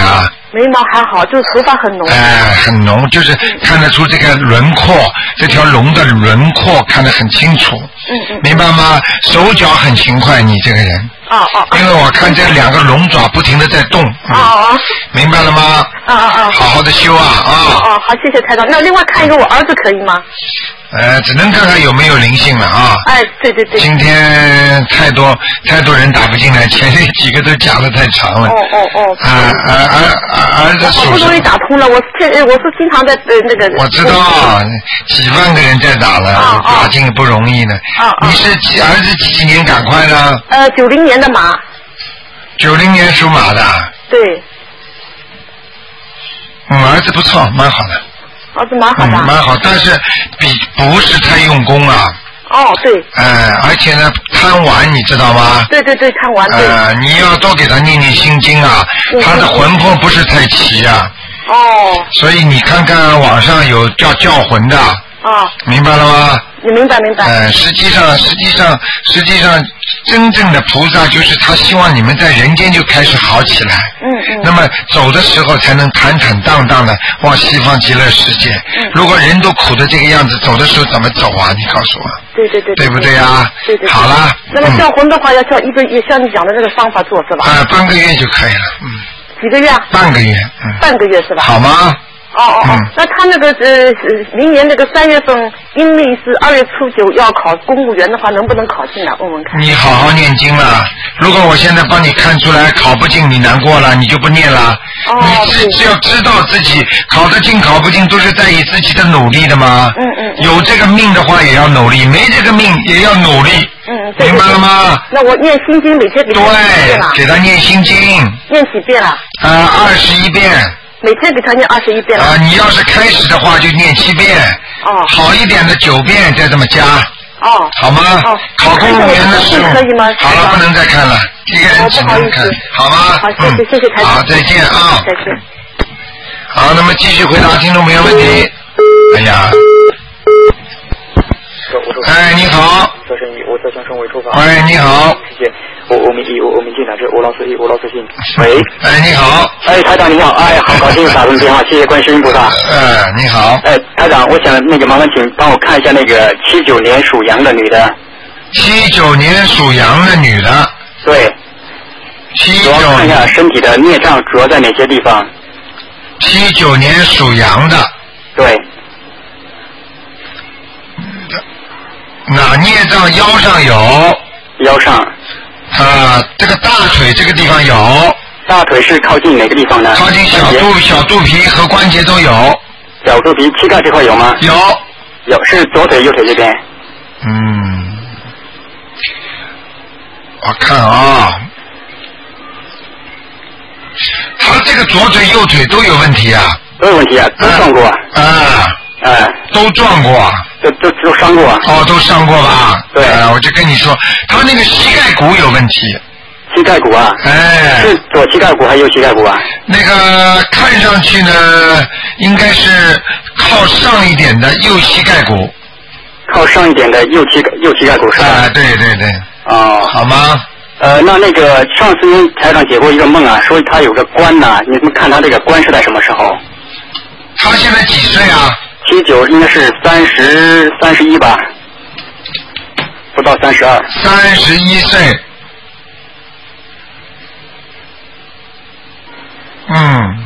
眉毛还好，就是头发很浓。 哎、呃，很浓，就是看得出这个轮廓，这条龙的轮廓看得很清楚。 嗯嗯。 明白吗？手脚很勤快，你这个人。 哦哦。 因为我看这两个龙爪不停的在动。 哦哦。 明白了吗？ 啊啊啊！ 好好的修啊啊！ 哦哦，好，谢谢台长。那另外看一个我儿子可以吗？ 呃，只能看看有没有灵性了啊！ 哎，对对对。 今天太多太多人打不进来，前面几个都讲的太长了。 哦哦哦。 啊啊啊啊！儿子属什么？ 好不容易打通了，我现我是经常在呃那个。 我知道，几万个人在打了， 哦哦打进不容易呢。 啊啊！ 你是几儿子几几年？赶快呢？ 呃，九零年的马。 九零年属马的。 对。 嗯，儿子不错，蛮好的。 儿子蛮好的。 嗯，蛮好，但是比不是太用功啊。 哦，对。 呃，而且呢，贪玩，你知道吗？ 对对对，贪玩。对。 呃，你要多给他念念心经啊，他的魂魄不是太齐啊。 哦。 所以你看看网上有叫叫魂的。 啊。 明白了吗？ 你明白明白。 呃，实际上，实际上，实际上，真正的菩萨就是他希望你们在人间就开始好起来。 嗯嗯。 那么走的时候才能坦坦荡荡的往西方极乐世界。嗯。如果人都苦的这个样子，走的时候怎么走啊？你告诉我。 对对对。 对不对啊？ 对对。 好了。 那么叫魂的话，要叫一个月，像你讲的这个方法做是吧？ 啊，半个月就可以了。嗯。 几个月？ 半个月。嗯。 半个月是吧？ 好吗？ 哦哦哦，那他那个呃，明年那个三月份阴历是二月初九要考公务员的话，能不能考进来？问问看。 你好好念经了。如果我现在帮你看出来考不进，你难过了，你就不念了。哦。你只只要知道自己考得进考不进都是在于自己的努力的嘛。嗯嗯。有这个命的话也要努力，没这个命也要努力。嗯。明白了吗？ 那我念心经每天给他念几遍了？ 对，给他念心经。 念几遍了？ 呃，二十一遍。 每天给他念二十一遍了。 啊、呃，你要是开始的话就念七遍。哦。好一点的九遍，再这么加。哦。好吗？哦。考公务员的时候。 可以吗？ 好了，不能再看了，一个人只能看，好吗？ 好，谢谢、嗯、谢谢台长。 好，再见啊。 再见。 好，那么继续回答听众朋友问题。哎呀。哎，你好。 早晨，我在江城为出发。 喂，你好。 谢谢。我我们一我我们进来这我老师一我老师信。喂。 哎，你好。 哎，台长你好，哎，好高兴打通电话，谢谢观世音菩萨。 哎，你好。 哎，台长，我想那个麻烦请帮我看一下那个七九年属羊的女的。 七九年属羊的女的。 对。 七九。 主要看一下身体的孽障主要在哪些地方。 七九年属羊的。 对。 哪孽障？腰上有。 腰上。 啊，这个大腿这个地方有。 大腿是靠近哪个地方呢？ 靠近小肚小肚皮和关节都有。 小肚皮膝盖这块有吗？ 有。 有，是左腿右腿这边。 嗯，我看啊，他这个左腿右腿都有问题啊。 都有问题啊，都撞过。 啊。 哎。 都撞过。 都都都伤过。 哦，都伤过吧？ 对。 呃，我就跟你说，他那个膝盖骨有问题。 膝盖骨啊？ 哎。 是左膝盖骨还是右膝盖骨啊？ 那个看上去呢，应该是靠上一点的右膝盖骨。 靠上一点的右膝盖右膝盖骨是吧？ 啊，对对对。 哦。 好吗？ 呃，那那个上次您台长解过一个梦啊，说他有个官呐、啊，你们看他这个官是在什么时候？ 他现在几岁啊？ 七九应该是三十三十一吧，不到三十二。 三十一岁。嗯。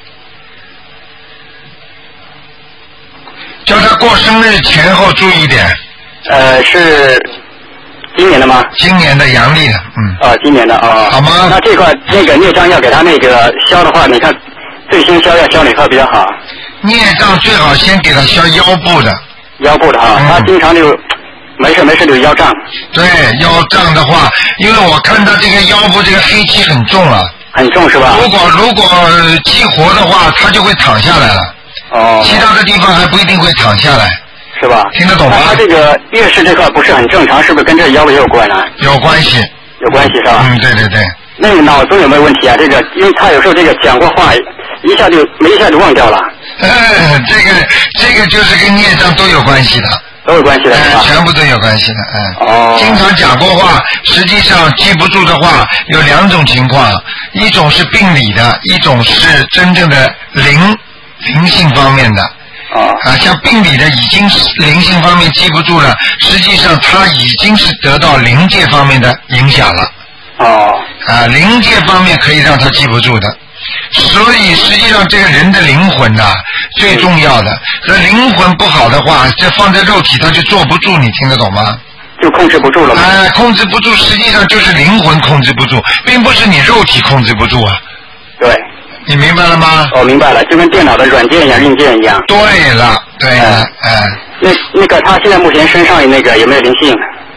叫他过生日前后注意点。 呃，是今年的吗？ 今年的阳历的，嗯。 啊，今年的啊。 好吗？ 那这块那个孽障要给他那个消的话，你看最先消要消哪块比较好？ 孽障最好先给他消腰部的。 腰部的啊，嗯、他经常就没事没事就腰胀。 对，腰胀的话，因为我看他这个腰部这个黑气很重了。 很重是吧？ 如果如果激活的话，他就会躺下来了。哦。其他的地方还不一定会躺下来。 是吧？ 听得懂吗？ 他这个月事这块不是很正常，是不是跟这腰也有关啊？ 有关系。 有关系是吧？ 嗯，对对对。 那个脑中有没有问题啊？这个，因为他有时候这个讲过话，一下就没一下就忘掉了。 嗯，这个这个就是跟孽障都有关系的。 都有关系的， 哎，全部都有关系的，嗯。 哦。 经常讲过话，实际上记不住的话有两种情况，一种是病理的，一种是真正的灵灵性方面的。 哦。 啊，像病理的已经是灵性方面记不住了，实际上他已经是得到灵界方面的影响了。 哦。 啊，灵界方面可以让他记不住的。所以实际上这个人的灵魂呐、啊、最重要的，那灵魂不好的话，这放在肉体他就坐不住，你听得懂吗？ 就控制不住了吗？ 哎，控制不住，实际上就是灵魂控制不住，并不是你肉体控制不住啊。 对。 你明白了吗？ 我、哦、明白了，就跟电脑的软件一样，硬件一样。 对了，对了，哎、嗯。 那那个他现在目前身上那个有没有灵性？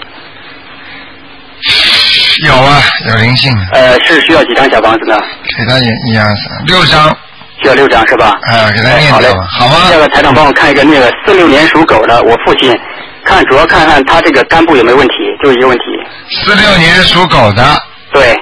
有啊，有灵性。 呃，是需要几张小房子呢？ 给他也一样是六张。 需要六张是吧？ 呃，给他念掉、哎、好吗？ 这个台长帮我看一个那个四六年属狗的，我父亲，看主要看看他这个肝部有没有问题，就一个问题。 四六年属狗的。 对。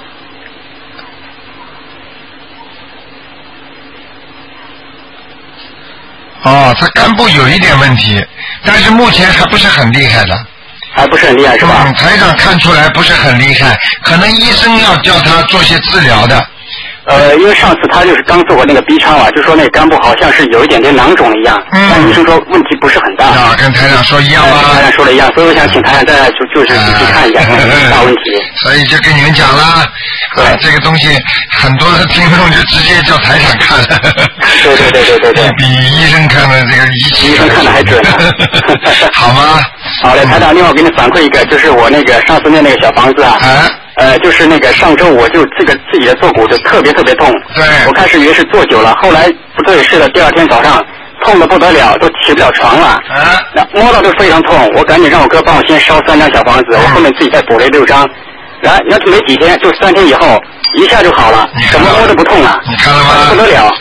哦，他肝部有一点问题，但是目前还不是很厉害的。 还不是很厉害是吧？ 嗯，台长看出来不是很厉害，可能医生要叫他做些治疗的。 呃，因为上次他就是刚做过那个 B 超啊，就说那个肝部好像是有一点点囊肿一样，嗯、但医生说问题不是很大。 啊，跟台长说一样吗？ 跟台长说的一样，所以我想请台长再就就是仔细看一下，看看大问题。 所以就跟你们讲了，对、啊，这个东西很多的听众就直接叫台长看了。 对对对对对对。 比医生看的这个仪器。 医生看的还准、啊。 好吗？ 好嘞，台长，另外我给你反馈一个，就是我那个上次念那个小房子啊。 啊。 呃，就是那个上周我就这个自己的坐骨就特别特别痛， 对， 我开始以为是坐久了，后来不对是的，第二天早上痛得不得了，都起不了床了， 啊， 那摸到就非常痛，我赶紧让我哥帮我先烧三张小房子，嗯、我后面自己再补了六张，然后那没几天，就三天以后一下就好了，怎么摸都不痛了， 你看了吗？ 不得了，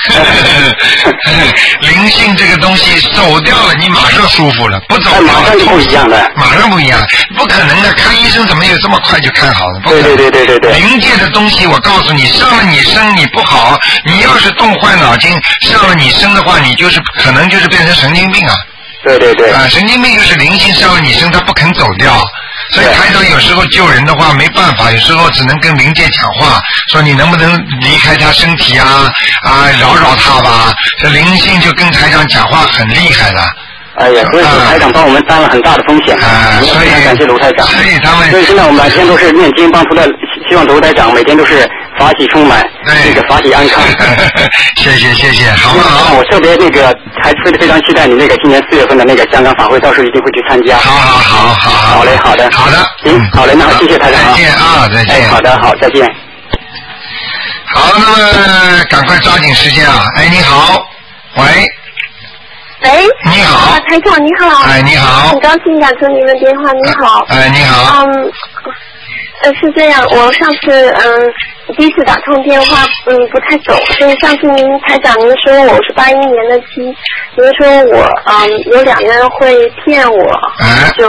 灵性这个东西走掉了，你马上舒服了，不走掉了、 哎、马上就不一样的， 马上不一样，不可能的，看医生怎么有这么快就看好了？ 对对对对对对。 灵界的东西，我告诉你，上了你身你不好，你要是动坏脑筋，上了你身的话，你就是可能就是变成神经病啊。 对对对。 啊，神经病就是灵性上了你身，他不肯走掉。所以台长有时候救人的话没办法，有时候只能跟灵界讲话，说你能不能离开他身体啊啊，饶饶他吧。这灵性就跟台长讲话很厉害的。 哎呀，所以说台长帮我们担了很大的风险啊，所以感谢卢台长。 所以他们， 所以现在我们每天都是念经帮助的，希望卢台长每天都是法喜充满，这个法喜安康。 谢谢谢谢，好不好？ 我特别那个还非非常期待你那个今年四月份的那个香港法会，到时候一定会去参加。 好好好好好。 好嘞，好的， 好的， 行，好嘞，那谢谢台长。 再见啊，再见。 哎，好的，好，再见。 好，那么赶快抓紧时间啊！哎，你好，喂。 喂， 你好， 啊，台长你好， 哎，你好， 很高兴打通您的电话，你好， 哎，你好， 嗯，呃，是这样，我上次嗯第一次打通电话，嗯不太懂，所以上次您台长您说我是八一年的鸡，您说我嗯有两个人会骗我， 哎、 就是，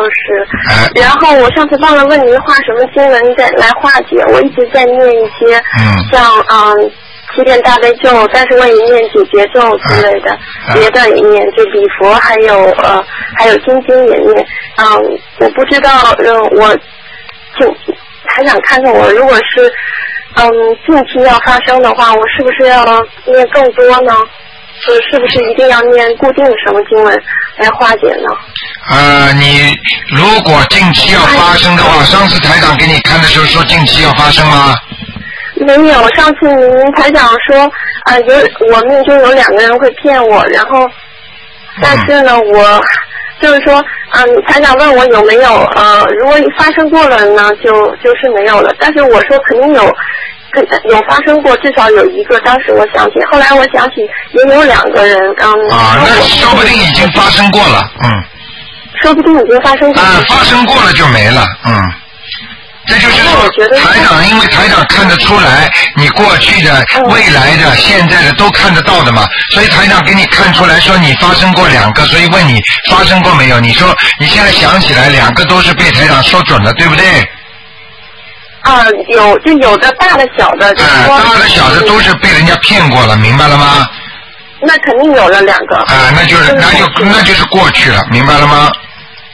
哎、 然后我上次忘了问您画什么经文在来化解，我一直在念一些， 嗯， 像嗯。七遍大悲咒，但是我也念解结咒之类的，啊、别的也念，就礼佛，还有呃，还有心经也念。嗯，我不知道，嗯，我就还想看看我，如果是嗯近期要发生的话，我是不是要念更多呢？就是是不是一定要念固定的什么经文来化解呢？ 呃，你如果近期要发生的话，上次台长给你看的时候说近期要发生吗？ 没有，上次您台长说啊、呃，有我命中有两个人会骗我，然后，但是呢，嗯、我就是说，嗯，台长问我有没有呃，如果发生过了呢，就就是没有了。但是我说肯定有，有发生过，至少有一个。当时我想起，后来我想起也有两个人，嗯。 啊，那说不定已经发生过了，嗯。 说不定已经发生过了。 啊，发生过了就没了，嗯。这就是说，台长，因为台长看得出来你过去的、未来的、现在的都看得到的嘛，所以台长给你看出来说你发生过两个，所以问你发生过没有？你说你现在想起来两个都是被台长说准了，对不对？ 啊，有就有的大的小的。 啊，大的小的都是被人家骗过了，明白了吗？ 那肯定有了两个。 啊，那就是那就那就是过去了，明白了吗？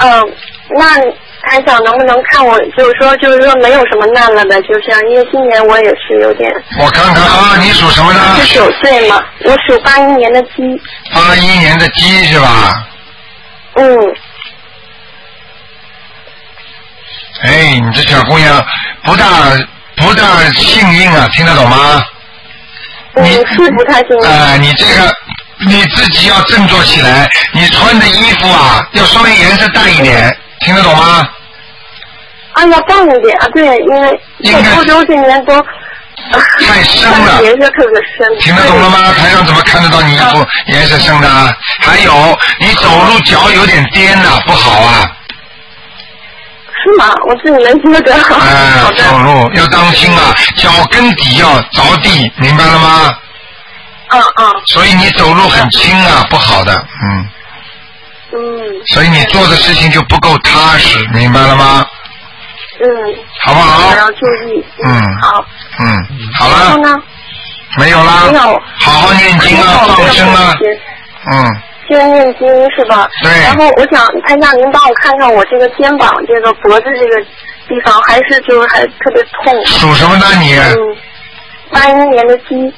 嗯，那台长能不能看我，就是说，就是说没有什么难了的，就这样，因为今年我也是有点。 我看看啊，你属什么呢？ 十九岁嘛，我属八一年的鸡。 八一年的鸡是吧？ 嗯。 哎，你这小姑娘不大不大幸运啊，听得懂吗？ 嗯，是不太幸运。 哎、呃，你这个你自己要振作起来，你穿的衣服啊要稍微颜色淡一点，嗯、听得懂吗？ 啊，要淡一点啊，对，因为在欧洲这年都太深了， 颜色特别深。 听得懂了吗？台上怎么看得到你衣服颜色深的？还有，你走路脚有点颠呐、啊，不好啊。 是吗？我自己没觉得。 哎，走路要当心啊，脚跟底要着地，明白了吗？ 嗯嗯。 所以你走路很轻啊，不好的，嗯。 嗯。 所以你做的事情就不够踏实，明白了吗？ 嗯。 好不好？ 我要注意。 嗯。 好。 嗯，好了。 然后呢？ 没有啦。 没有。 好好念经啊，放生啊。嗯。 先念经是吧？ 对。 然后我想，台长您帮我看看我这个肩膀、这个脖子这个地方，还是就是还特别痛。 属什么呢你？ 嗯，八一年的鸡。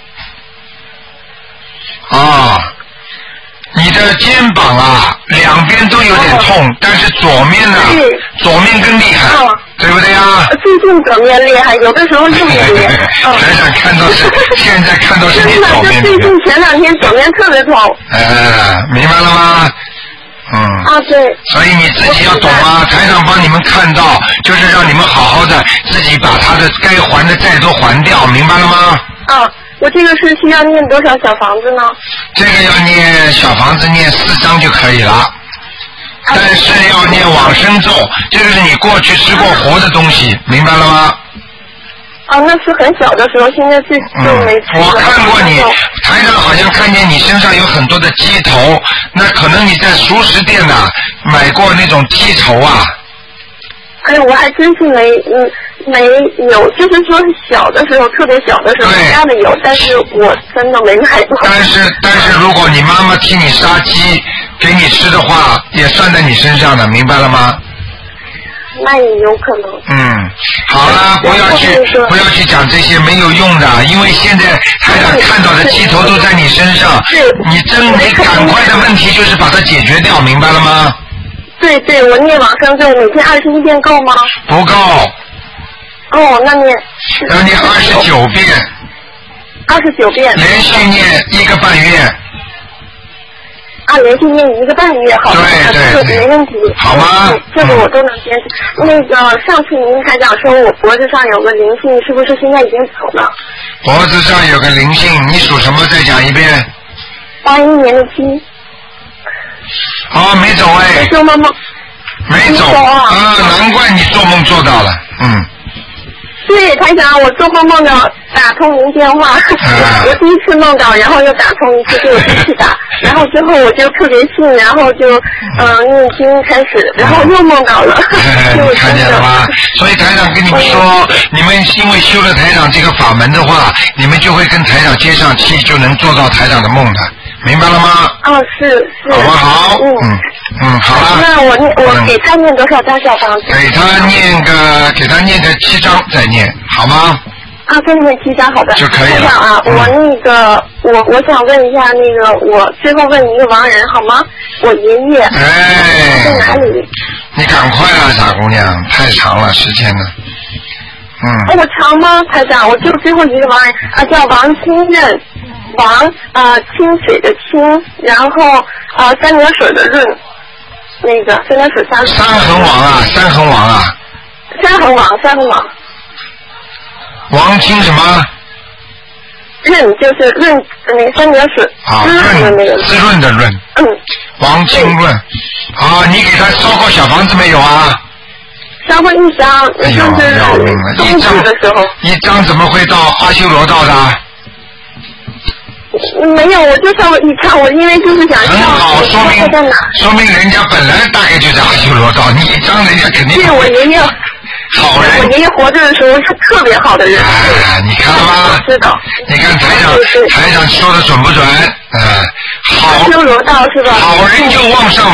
啊，你的肩膀啊，两边都有点痛，哦、但是左面呢，左面更厉害，哦、对不对呀？ 最近左面厉害，有的时候右面厉害。 台长看到是，现在看到是你左面。 最近前两天左面特别痛。 哎，明白了吗？嗯。 啊，对。 所以你自己要懂啊，台长帮你们看到，就是让你们好好的自己把他的该还的债都还掉，明白了吗？ 啊。我这个是需要念多少小房子呢？ 这个要念小房子念四张就可以了，但是要念往生咒，这个是你过去吃过活的东西，明白了吗？ 啊，那是很小的时候，现在就就没吃、 嗯。我看过你，台上好像看见你身上有很多的鸡头，那可能你在熟食店呐、啊、买过那种鸡头啊。 哎，我还真是没嗯。没有，就是说小的时候，特别小的时候家里有，但是我真的没买过。 但是但是如果你妈妈替你杀鸡给你吃的话，也算在你身上的，明白了吗？ 那也有可能。 嗯，好了，不要去不要去讲这些没有用的，因为现在台长看到的鸡头都在你身上，你真得赶快的问题就是把它解决掉，明白了吗？ 对对，我念往生咒每天二十一遍够吗？ 不够。 哦，那念要念二十九遍， 二十九遍， 连续念一个半月。 啊，连续念一个半月，好的， 对对对， 没问题， 好吗？ 这个我都能坚持。嗯、那个上次您台长说我脖子上有个灵性，是不是现在已经走了？ 脖子上有个灵性，你属什么？再讲一遍。 八一年的鸡。 哦，没走哎。 做梦梦。 没走啊！啊，难怪你做梦做到了，嗯。 对，台长，我做梦梦到打通您电话，啊、我第一次梦到，然后又打通一次，就我第一次打，然后之后我就特别信，然后就嗯、呃、念经开始，然后又梦到了。 你看见了吗？所以台长跟你们说，嗯、你们因为修了台长这个法门的话，你们就会跟台长接上气，就能做到台长的梦的。明白了吗？ 哦，是是。 好不好？嗯嗯嗯，好了。 那我念我给他念多少张小房子？ 给他念个给他念个七张再念，好吗？ 啊，再念七张，好的。 就可以了。 这样啊，嗯、我那个我我想问一下那个我最后问你一个亡人好吗？我爷爷。 哎。 在哪里？ 你赶快啊，傻姑娘，太长了时间了。嗯。 哦，我长吗，台长？我就最后一个亡人啊，叫王清任。王啊，清水的清，然后啊三点水的润，那个三点水三。 三横王啊，三横王啊。 三横王，三横王。 王清什么？ 润就是润那个三点水。 啊，润滋润的润。 嗯。 王清润。啊，你给他烧过小房子没有啊？ 烧过一张， 哎呦，要命了！一张的时候。 一张怎么会到阿修罗道的？ 没有，我就上过一张，我因为就是想很好，说明说明人家本来大概就在阿修罗道，你一张人家肯定。 对，我爷爷好人。 我爷爷活着的时候是特别好的人。 哎，你看了吗？ 知道。 你看台长台长说的准不准？嗯，好。 阿修罗道是吧？ 好人就往上跑。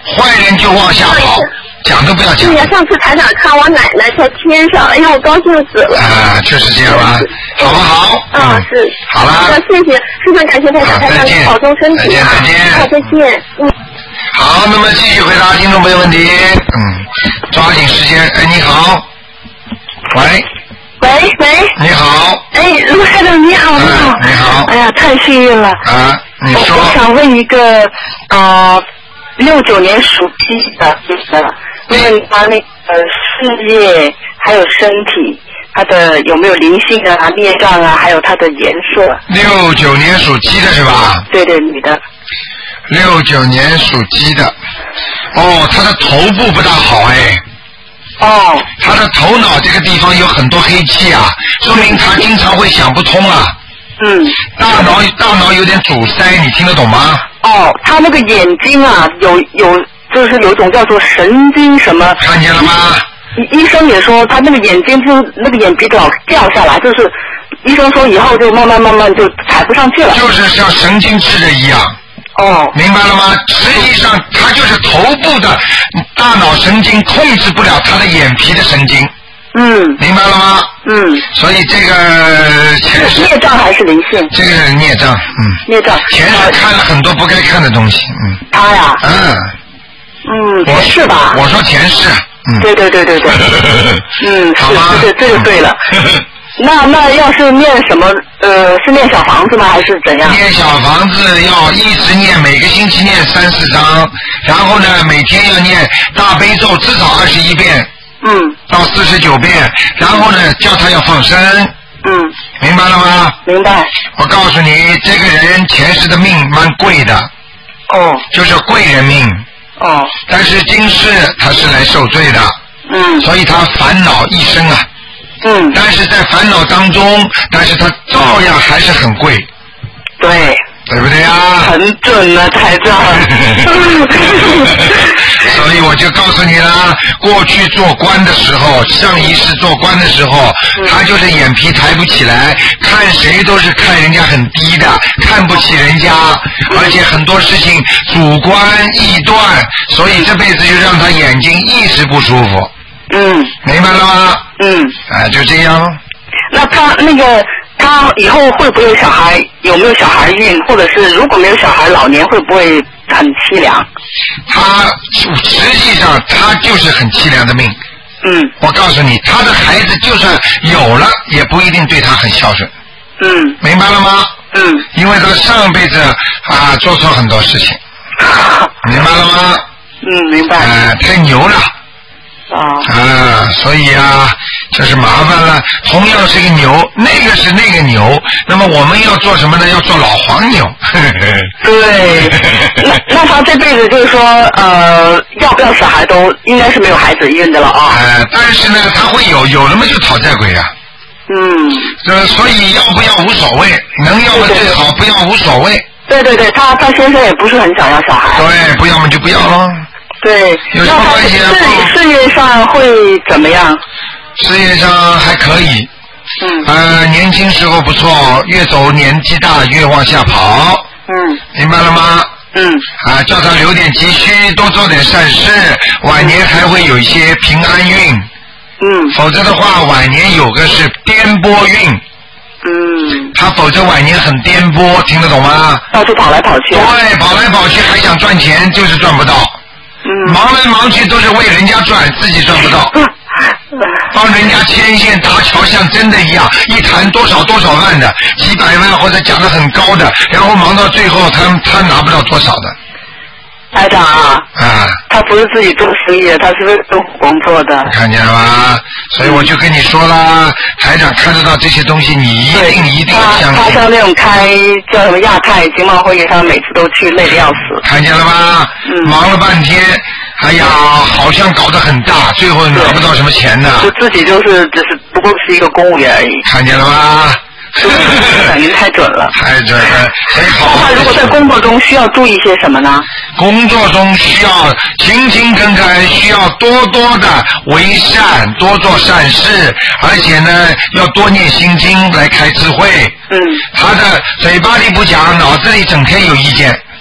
坏人就往下跑，讲都不要讲。 对呀，上次台长看我奶奶在天上，哎呀，我高兴死了。 啊，就是这样吧，好不好？ 啊，是。 好了。 好的，谢谢，非常感谢台长，台长您保重身体啊。 再见，再见。 好，再见。嗯。 好，那么继续回答听众朋友问题。嗯，抓紧时间。哎，你好。喂。 喂喂。 你好。 哎，卢台长你好，你好。 你好。 哎呀，太幸运了。 啊，你说。 我想问一个啊，六九年属鸡的，问他那个事业还有身体，他的有没有灵性啊、孽障啊，还有他的颜色。 六九年属鸡的是吧？ 对对，女的。 六九年属鸡的，哦，他的头部不大好哎。 哦。 他的头脑这个地方有很多黑气啊，说明他经常会想不通啊。 嗯。 大脑大脑有点阻塞，你听得懂吗？ 哦，他那个眼睛啊，有有就是有一种叫做神经什么。 看见了吗？ 医生也说他那个眼睛就那个眼皮老掉下来，就是医生说以后就慢慢慢慢就踩不上去了。 就是像神经质的一样。 哦。 明白了吗？实际上他就是头部的大脑神经控制不了他的眼皮的神经。 嗯。 明白了吗？ 嗯。 所以这个前世孽障还是灵性？ 这个是孽障，嗯。 孽障。 前世看了很多不该看的东西，嗯。 他呀。 嗯。 嗯，前世吧。 我说前世。嗯。 对对对对对。嗯， 好吗？ 是，这这就对了。那那要是念什么？呃，是念小房子吗？还是怎样？ 念小房子要一直念，每个星期念三四章，然后呢，每天要念大悲咒至少二十一遍。 嗯。 到四十九遍，然后呢，叫他要放生。 嗯。 明白了吗？ 明白。 我告诉你，这个人前世的命蛮贵的。 哦。 就是贵人命。 哦。 但是今世他是来受罪的。 嗯。 所以他烦恼一生啊。 嗯。 但是在烦恼当中，但是他照样还是很贵。 对。 对不对呀？ 很准啊，台长。 所以我就告诉你了，过去做官的时候，上一世做官的时候，嗯、他就是眼皮抬不起来，看谁都是看人家很低的，看不起人家，而且很多事情主观臆断，所以这辈子就让他眼睛一直不舒服。 嗯。 明白了吗？ 嗯。 啊，就这样。 那他那个。他以后会不会有小孩？有没有小孩运？或者是如果没有小孩，老年会不会很凄凉？ 他实际上他就是很凄凉的命。 嗯。 我告诉你，他的孩子就算有了，也不一定对他很孝顺。 嗯。 明白了吗？ 嗯。 因为他上辈子啊做错很多事情。明白了吗？ 嗯，明白。 呃，太牛了。 啊。 啊，所以啊，就是麻烦了。同样是个牛，那个是那个牛，那么我们要做什么呢？要做老黄牛。 对。那那他这辈子就是说，呃，要不要小孩都应该是没有孩子运的了啊。 呃，但是呢，他会有，有了嘛就讨债鬼啊。 嗯。 呃，所以要不要无所谓，能要嘛最好，不要无所谓。 对对对，他他先生也不是很想要小孩。 对，不要嘛就不要咯。 对， 有什么关系啊？ 事事业上会怎么样？ 事业上还可以。 嗯。 呃，年轻时候不错，越走年纪大越往下跑。 嗯。 明白了吗？ 嗯。 啊，叫他留点积蓄，多做点善事，晚年还会有一些平安运。 嗯。 否则的话，晚年有个是颠簸运。 嗯。 他否则晚年很颠簸，听得懂吗？ 到处跑来跑去。 对，跑来跑去还想赚钱，就是赚不到。 嗯。 忙来忙去都是为人家赚，自己赚不到。帮人家牵线搭桥，像真的一样，一谈多少多少万的，几百万或者讲得很高的，然后忙到最后他他拿不到多少的。 台长啊， 啊， 他不是自己做生意的，他是为做工作的。 看见了吗？所以我就跟你说啦，台长看得到这些东西，你一定一定要相信。 他像那种开叫什么亚太经贸会议，他每次都去，累得要死。 看见了吗？嗯。忙了半天，哎呀，好像搞得很大，最后拿不到什么钱呢。 就自己就是只是不过是一个公务员而已。 看见了吗？ 您太准了， 太准了，所以好。 那如果在工作中需要注意些什么呢？ 工作中需要勤勤恳恳，需要多多的为善，多做善事，而且呢，要多念心经来开智慧。 嗯。 他的嘴巴里不讲，脑子里整天有意见。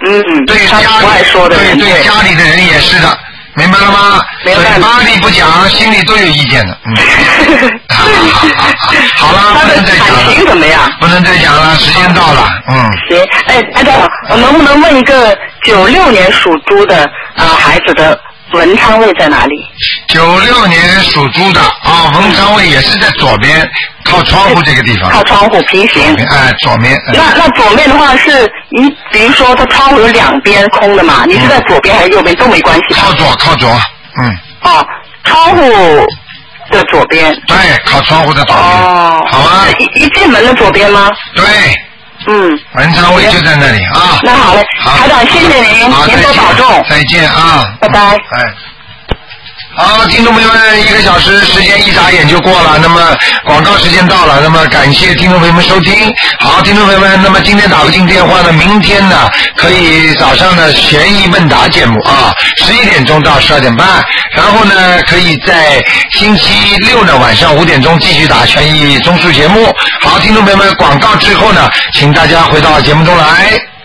嗯， 对家里不爱说的人， 对对家里的人也是的，明白了吗？ 明白。 嘴巴里不讲，心里都有意见的。嗯。好了，不能再讲了。 感情怎么样？ 不能再讲了，时间到了。嗯。 行，哎，台长，我能不能问一个九六年属猪的啊、呃、孩子的文昌位在哪里？ 九六年属猪的啊，文昌位也是在左边，靠窗户这个地方。 靠窗户平行。 哎，左面。 那那左面的话是你，比如说它窗户有两边空的嘛，你是在左边还是右边都没关系。 靠左，靠左，嗯。 哦，窗户的左边。 对，靠窗户的左边。哦。好啊。 一一进门的左边吗？ 对。 嗯。 文昌位就在那里啊。 那好嘞，台长，谢谢您，您多保重。 再见啊。 拜拜。 哎。好，听众朋友们，一个小时时间一眨眼就过了，那么广告时间到了，那么感谢听众朋友们收听。好，听众朋友们，那么今天打不进电话呢，明天呢可以早上的悬疑问答节目啊，十一点钟到十二点半，然后呢可以在星期六呢晚上五点钟继续打悬疑综述节目。好，听众朋友们，广告之后呢，请大家回到节目中来。